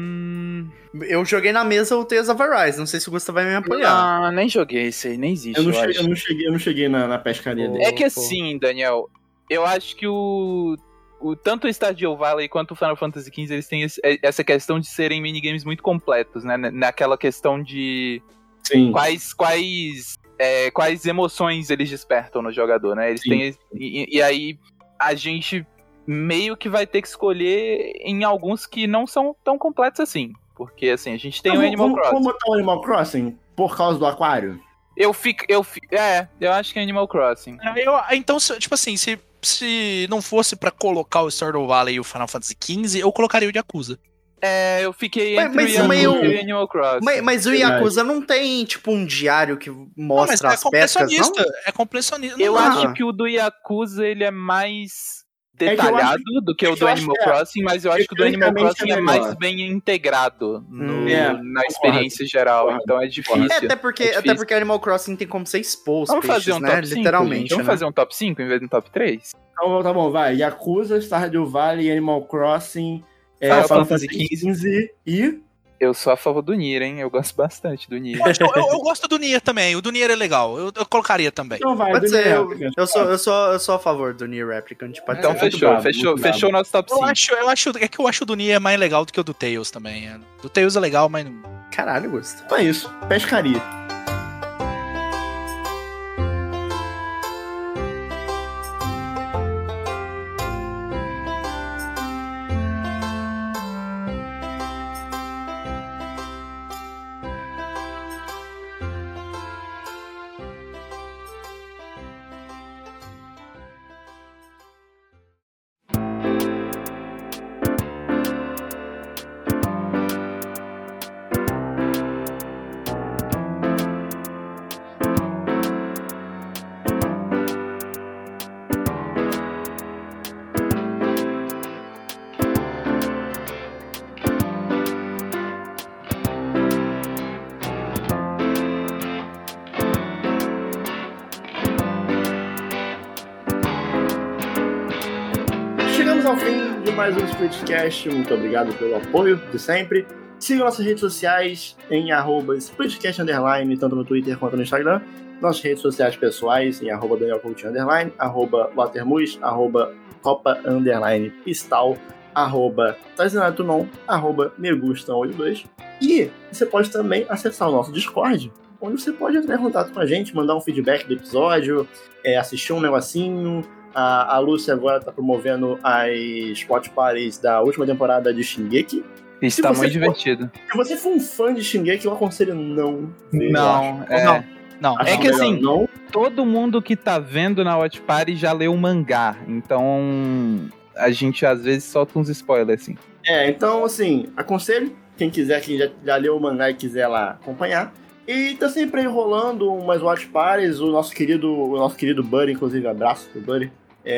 Hum. Eu joguei na mesa o Tales of Arise. Não sei se o Gusta vai me apoiar. Ah, nem joguei esse aí, nem existe. Eu não, eu cheguei, acho. eu não cheguei, eu não cheguei na, na pescaria Pô. dele. É que Pô. assim, Daniel, eu acho que o, o tanto o Stardew Valley quanto o Final Fantasy quinze, eles têm esse- essa questão de serem minigames muito completos, né? Naquela questão de Sim. quais quais é, quais emoções eles despertam no jogador, né? Eles Sim. têm esse- e, e aí a gente meio que vai ter que escolher em alguns que não são tão completos assim, porque assim a gente tem o Vamos- Animal vamos, Crossing. vamos botar o Animal Crossing por causa do aquário? Eu fico, eu fico, é, eu acho que é Animal Crossing. Eu, então, se- tipo assim, se, se não fosse pra colocar o Stardew Valley e o Final Fantasy quinze, eu colocaria o Yakuza. É, eu fiquei Mas- entre mas o Yakuza meio- e o Animal Crossing. Mas, mas o Verdade. Yakuza não tem, tipo, um diário que Não, mostra mas as pescas, não? É completionista. Eu não, acho Ah. que o do Yakuza ele é mais que eu detalhado do que é o que do eu acho Animal que é. Crossing, mas eu acho que o do Animal Tecnicamente Crossing é é melhor. mais bem integrado no- Hum. É, na concordo. experiência geral, Concordo. então é difícil. É, até porque, É difícil. até porque Animal Crossing tem como ser exposto, Vamos fazer um né? top cinco, Literalmente, gente? Vamos né? fazer um top cinco em vez de um top três? Então, tá bom, vai. Yakuza, Stardew Valley, Animal Crossing, é, Final Final Fantasy Fantasy quinze e... Eu sou a favor do Nier, hein? Eu gosto bastante do Nier. Eu, acho- eu- eu gosto do Nier também. O do Nier é legal. Eu, eu colocaria também. Então vai, Pode do ser, Nier eu, Replicant. eu, sou, eu, sou, eu sou a favor do Nier Replicant. Pode Então ser. muito fechou, bravo, fechou, muito bravo. fechou o nosso top Eu cinco. acho, eu acho. É que eu acho o do Nier mais legal do que o do Tails também. é. Do Tails é legal, mas. não- Caralho, Gusta. Então é isso. Pescaria. ao fim de mais um Splitcast. Muito obrigado pelo apoio de sempre. Siga nossas redes sociais em arroba Splitcast underline, tanto no Twitter quanto no Instagram. Nossas redes sociais pessoais em arroba Daniel Coutinho underline, arroba Watermus, arroba Copa underline Pistal, arroba Tazinatunon, arroba Megustam oitenta e dois. E você pode também acessar o nosso Discord, onde você pode entrar em contato com a gente, mandar um feedback do episódio, é, assistir um negocinho. A, a Lúcia agora está promovendo as watch parties da última temporada de Shingeki. Isso Se tá você muito for- divertido. Se você for um fã de Shingeki, eu aconselho não ver, eu Não, acho. é. Não, não. Acho É que melhor assim, não. Todo mundo que tá vendo na Watch Party já leu o mangá. Então, a gente às vezes solta uns spoilers, assim. É, então, assim, aconselho. Quem quiser, quem já, já leu o mangá e quiser lá acompanhar. E tá sempre aí rolando umas watch parties. O nosso querido, o nosso querido Buddy, inclusive, abraço pro Buddy.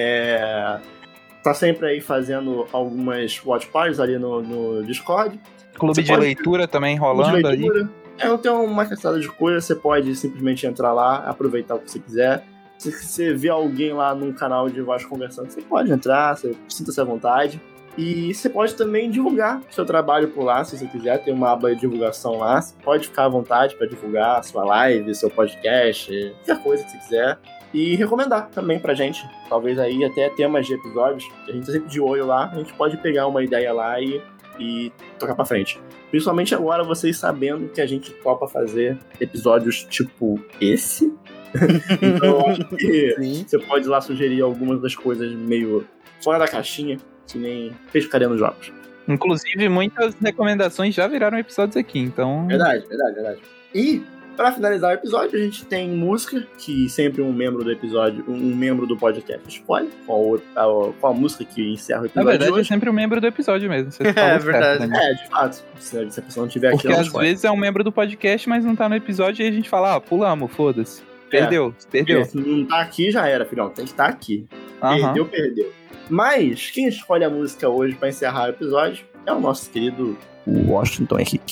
É, tá sempre aí fazendo algumas watch parties ali no, no Discord. Clube Você de pode- leitura também de rolando aí. leitura. É, não tem uma caçada de coisa, você pode simplesmente entrar lá, aproveitar o que você quiser. Se você vê alguém lá num canal de voz conversando, você pode entrar, você sinta-se à vontade. E você pode também divulgar seu trabalho por lá, se você quiser. Tem uma aba de divulgação lá. Você pode ficar à vontade para divulgar a sua live, seu podcast, qualquer coisa que você quiser. E recomendar também pra gente. Talvez aí até temas de episódios. A gente tá sempre de olho lá. A gente pode pegar uma ideia lá e, e tocar pra frente. Principalmente agora, vocês sabendo que a gente topa fazer episódios tipo esse. Então eu acho que Sim. você pode lá sugerir algumas das coisas meio fora da caixinha, que nem pescaria nos jogos. Inclusive, muitas recomendações já viraram episódios aqui, então. Verdade, verdade, verdade. E, pra finalizar o episódio, a gente tem música, que sempre um membro do episódio, um membro do podcast escolhe qual a, qual a música que encerra o Na episódio verdade, de é hoje. sempre o membro do episódio mesmo. Você É falou certo, verdade. Daniel. É, de fato. Se, se a pessoa não tiver aqui, Porque ela não às escolhe. vezes é um membro do podcast, mas não tá no episódio e a gente fala, ah, pulamos, foda-se. Perdeu, perdeu. Se não tá aqui, já era, filhão. Tem que estar aqui. Aham. Perdeu, perdeu. Mas, quem escolhe a música hoje pra encerrar o episódio é o nosso querido Washington Henrique.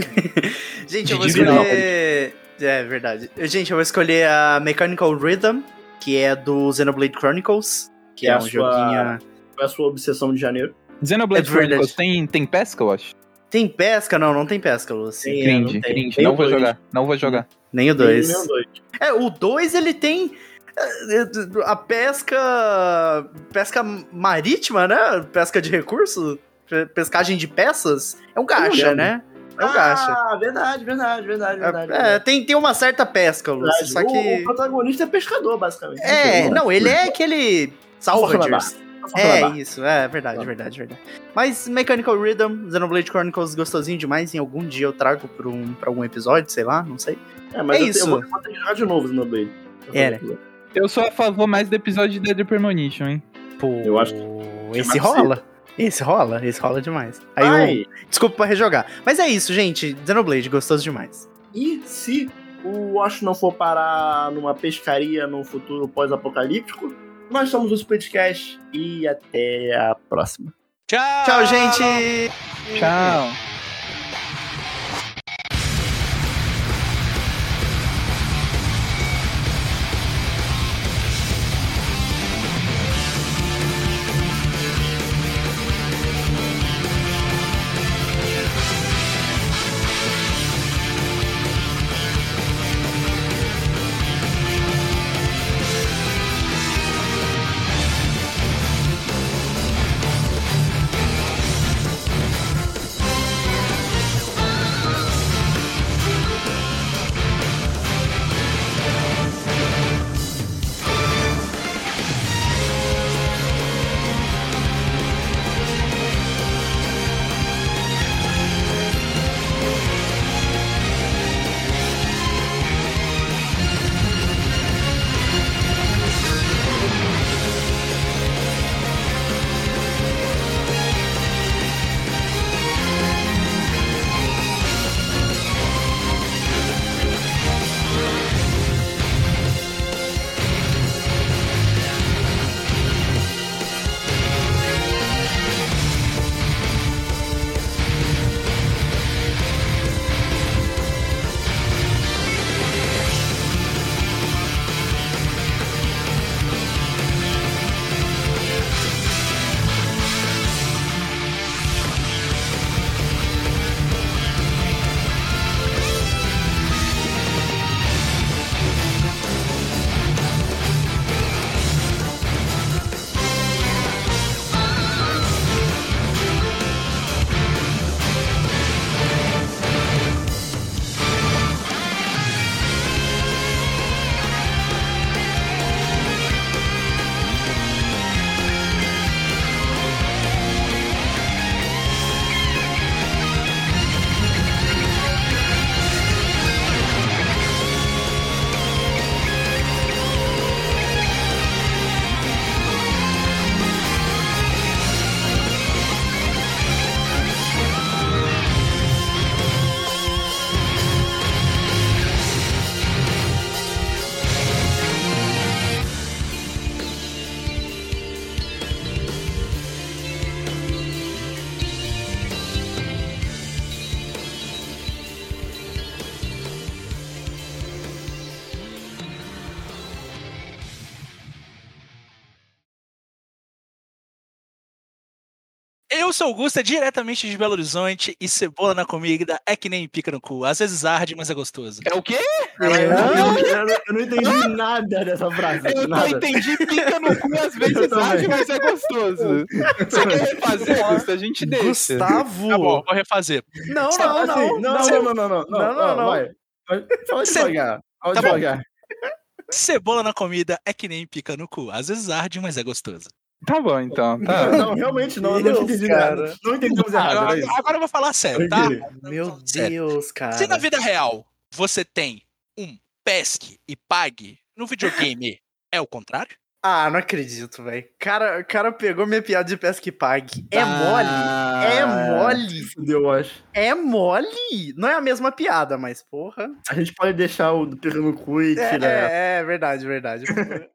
Gente, eu vou Divino, não, escolher. É verdade. Gente, eu vou escolher a Mechanical Rhythm, que é do Xenoblade Chronicles, que É é, a um sua- joguinho. Qual é a sua obsessão de janeiro? Xenoblade É verdade. Chronicles tem, tem pesca, eu acho? Tem pesca? Não, não tem pesca, Lucy. Tem, Cringe, não tem. cringe. Tem Não o vou dois. jogar, não vou jogar. Nem o Tem dois. nem o dois. É, o dois ele tem. é, A pesca. Pesca marítima, né? Pesca de recursos. pe- Pescagem de peças. É um gacha, lembro. né? É um gacha. Ah, verdade, verdade, verdade, verdade. É, verdade. tem, tem uma certa pesca, Lúcio. Verdade. Só O- que. O, protagonista é pescador, basicamente. É, não, ele é aquele. Salvagers. É, É, isso, é verdade, verdade, verdade. Mas Mechanical Rhythm, Xenoblade Chronicles, gostosinho demais. Em algum dia eu trago pra, um, pra algum episódio, sei lá, não sei. é, mas é eu, isso. eu vou, eu vou ter que jogar de novo no Blade. É, né? Eu sou a favor mais do episódio de Dead Premonition, hein? Pô, Eu acho esse mais rola. Esse rola, esse rola demais. Aí eu, Ai, desculpa pra rejogar. Mas é isso, gente. Xenoblade, gostoso demais. e se o Wash não for parar numa pescaria num futuro pós-apocalíptico, nós somos o Splitcast e até a próxima. Tchau! Tchau, gente! Tchau. Eu sou o Gusta, diretamente de Belo Horizonte, e cebola na comida é que nem pica no cu. Às vezes arde, mas é gostoso. É o quê? Eu, eu- eu- eu não entendi nada dessa frase. Eu nada. só entendi pica no cu, às vezes Eu também. arde, mas é gostoso. Você quer refazer, Gusta? A gente deixa. Gustavo! Tá bom, vou refazer. Não, Só não, assim, não, não, não, não, não, não, não, Não, não, ó, não. vai. Vai, Fala Cê- devagar. Fala Tá bom. devagar. Cebola na comida é que nem pica no cu. Às vezes arde, mas é gostoso. Tá bom, então. Tá. Não, realmente não, eu não Deus, entendi cara. nada. Não entendemos errado, era Agora, isso. agora eu vou falar sério, tá? Entendi. Meu Sério. Deus, cara. Se na vida real você tem um pesque e pague, no videogame é o contrário? Ah, não acredito, velho. Cara, o cara pegou minha piada de pesca e pague. É Ah, mole. É mole. Fudeu, eu acho. É mole. Não é a mesma piada, mas porra. A gente pode deixar o do pica no cu e É, tirar. é, é verdade, verdade.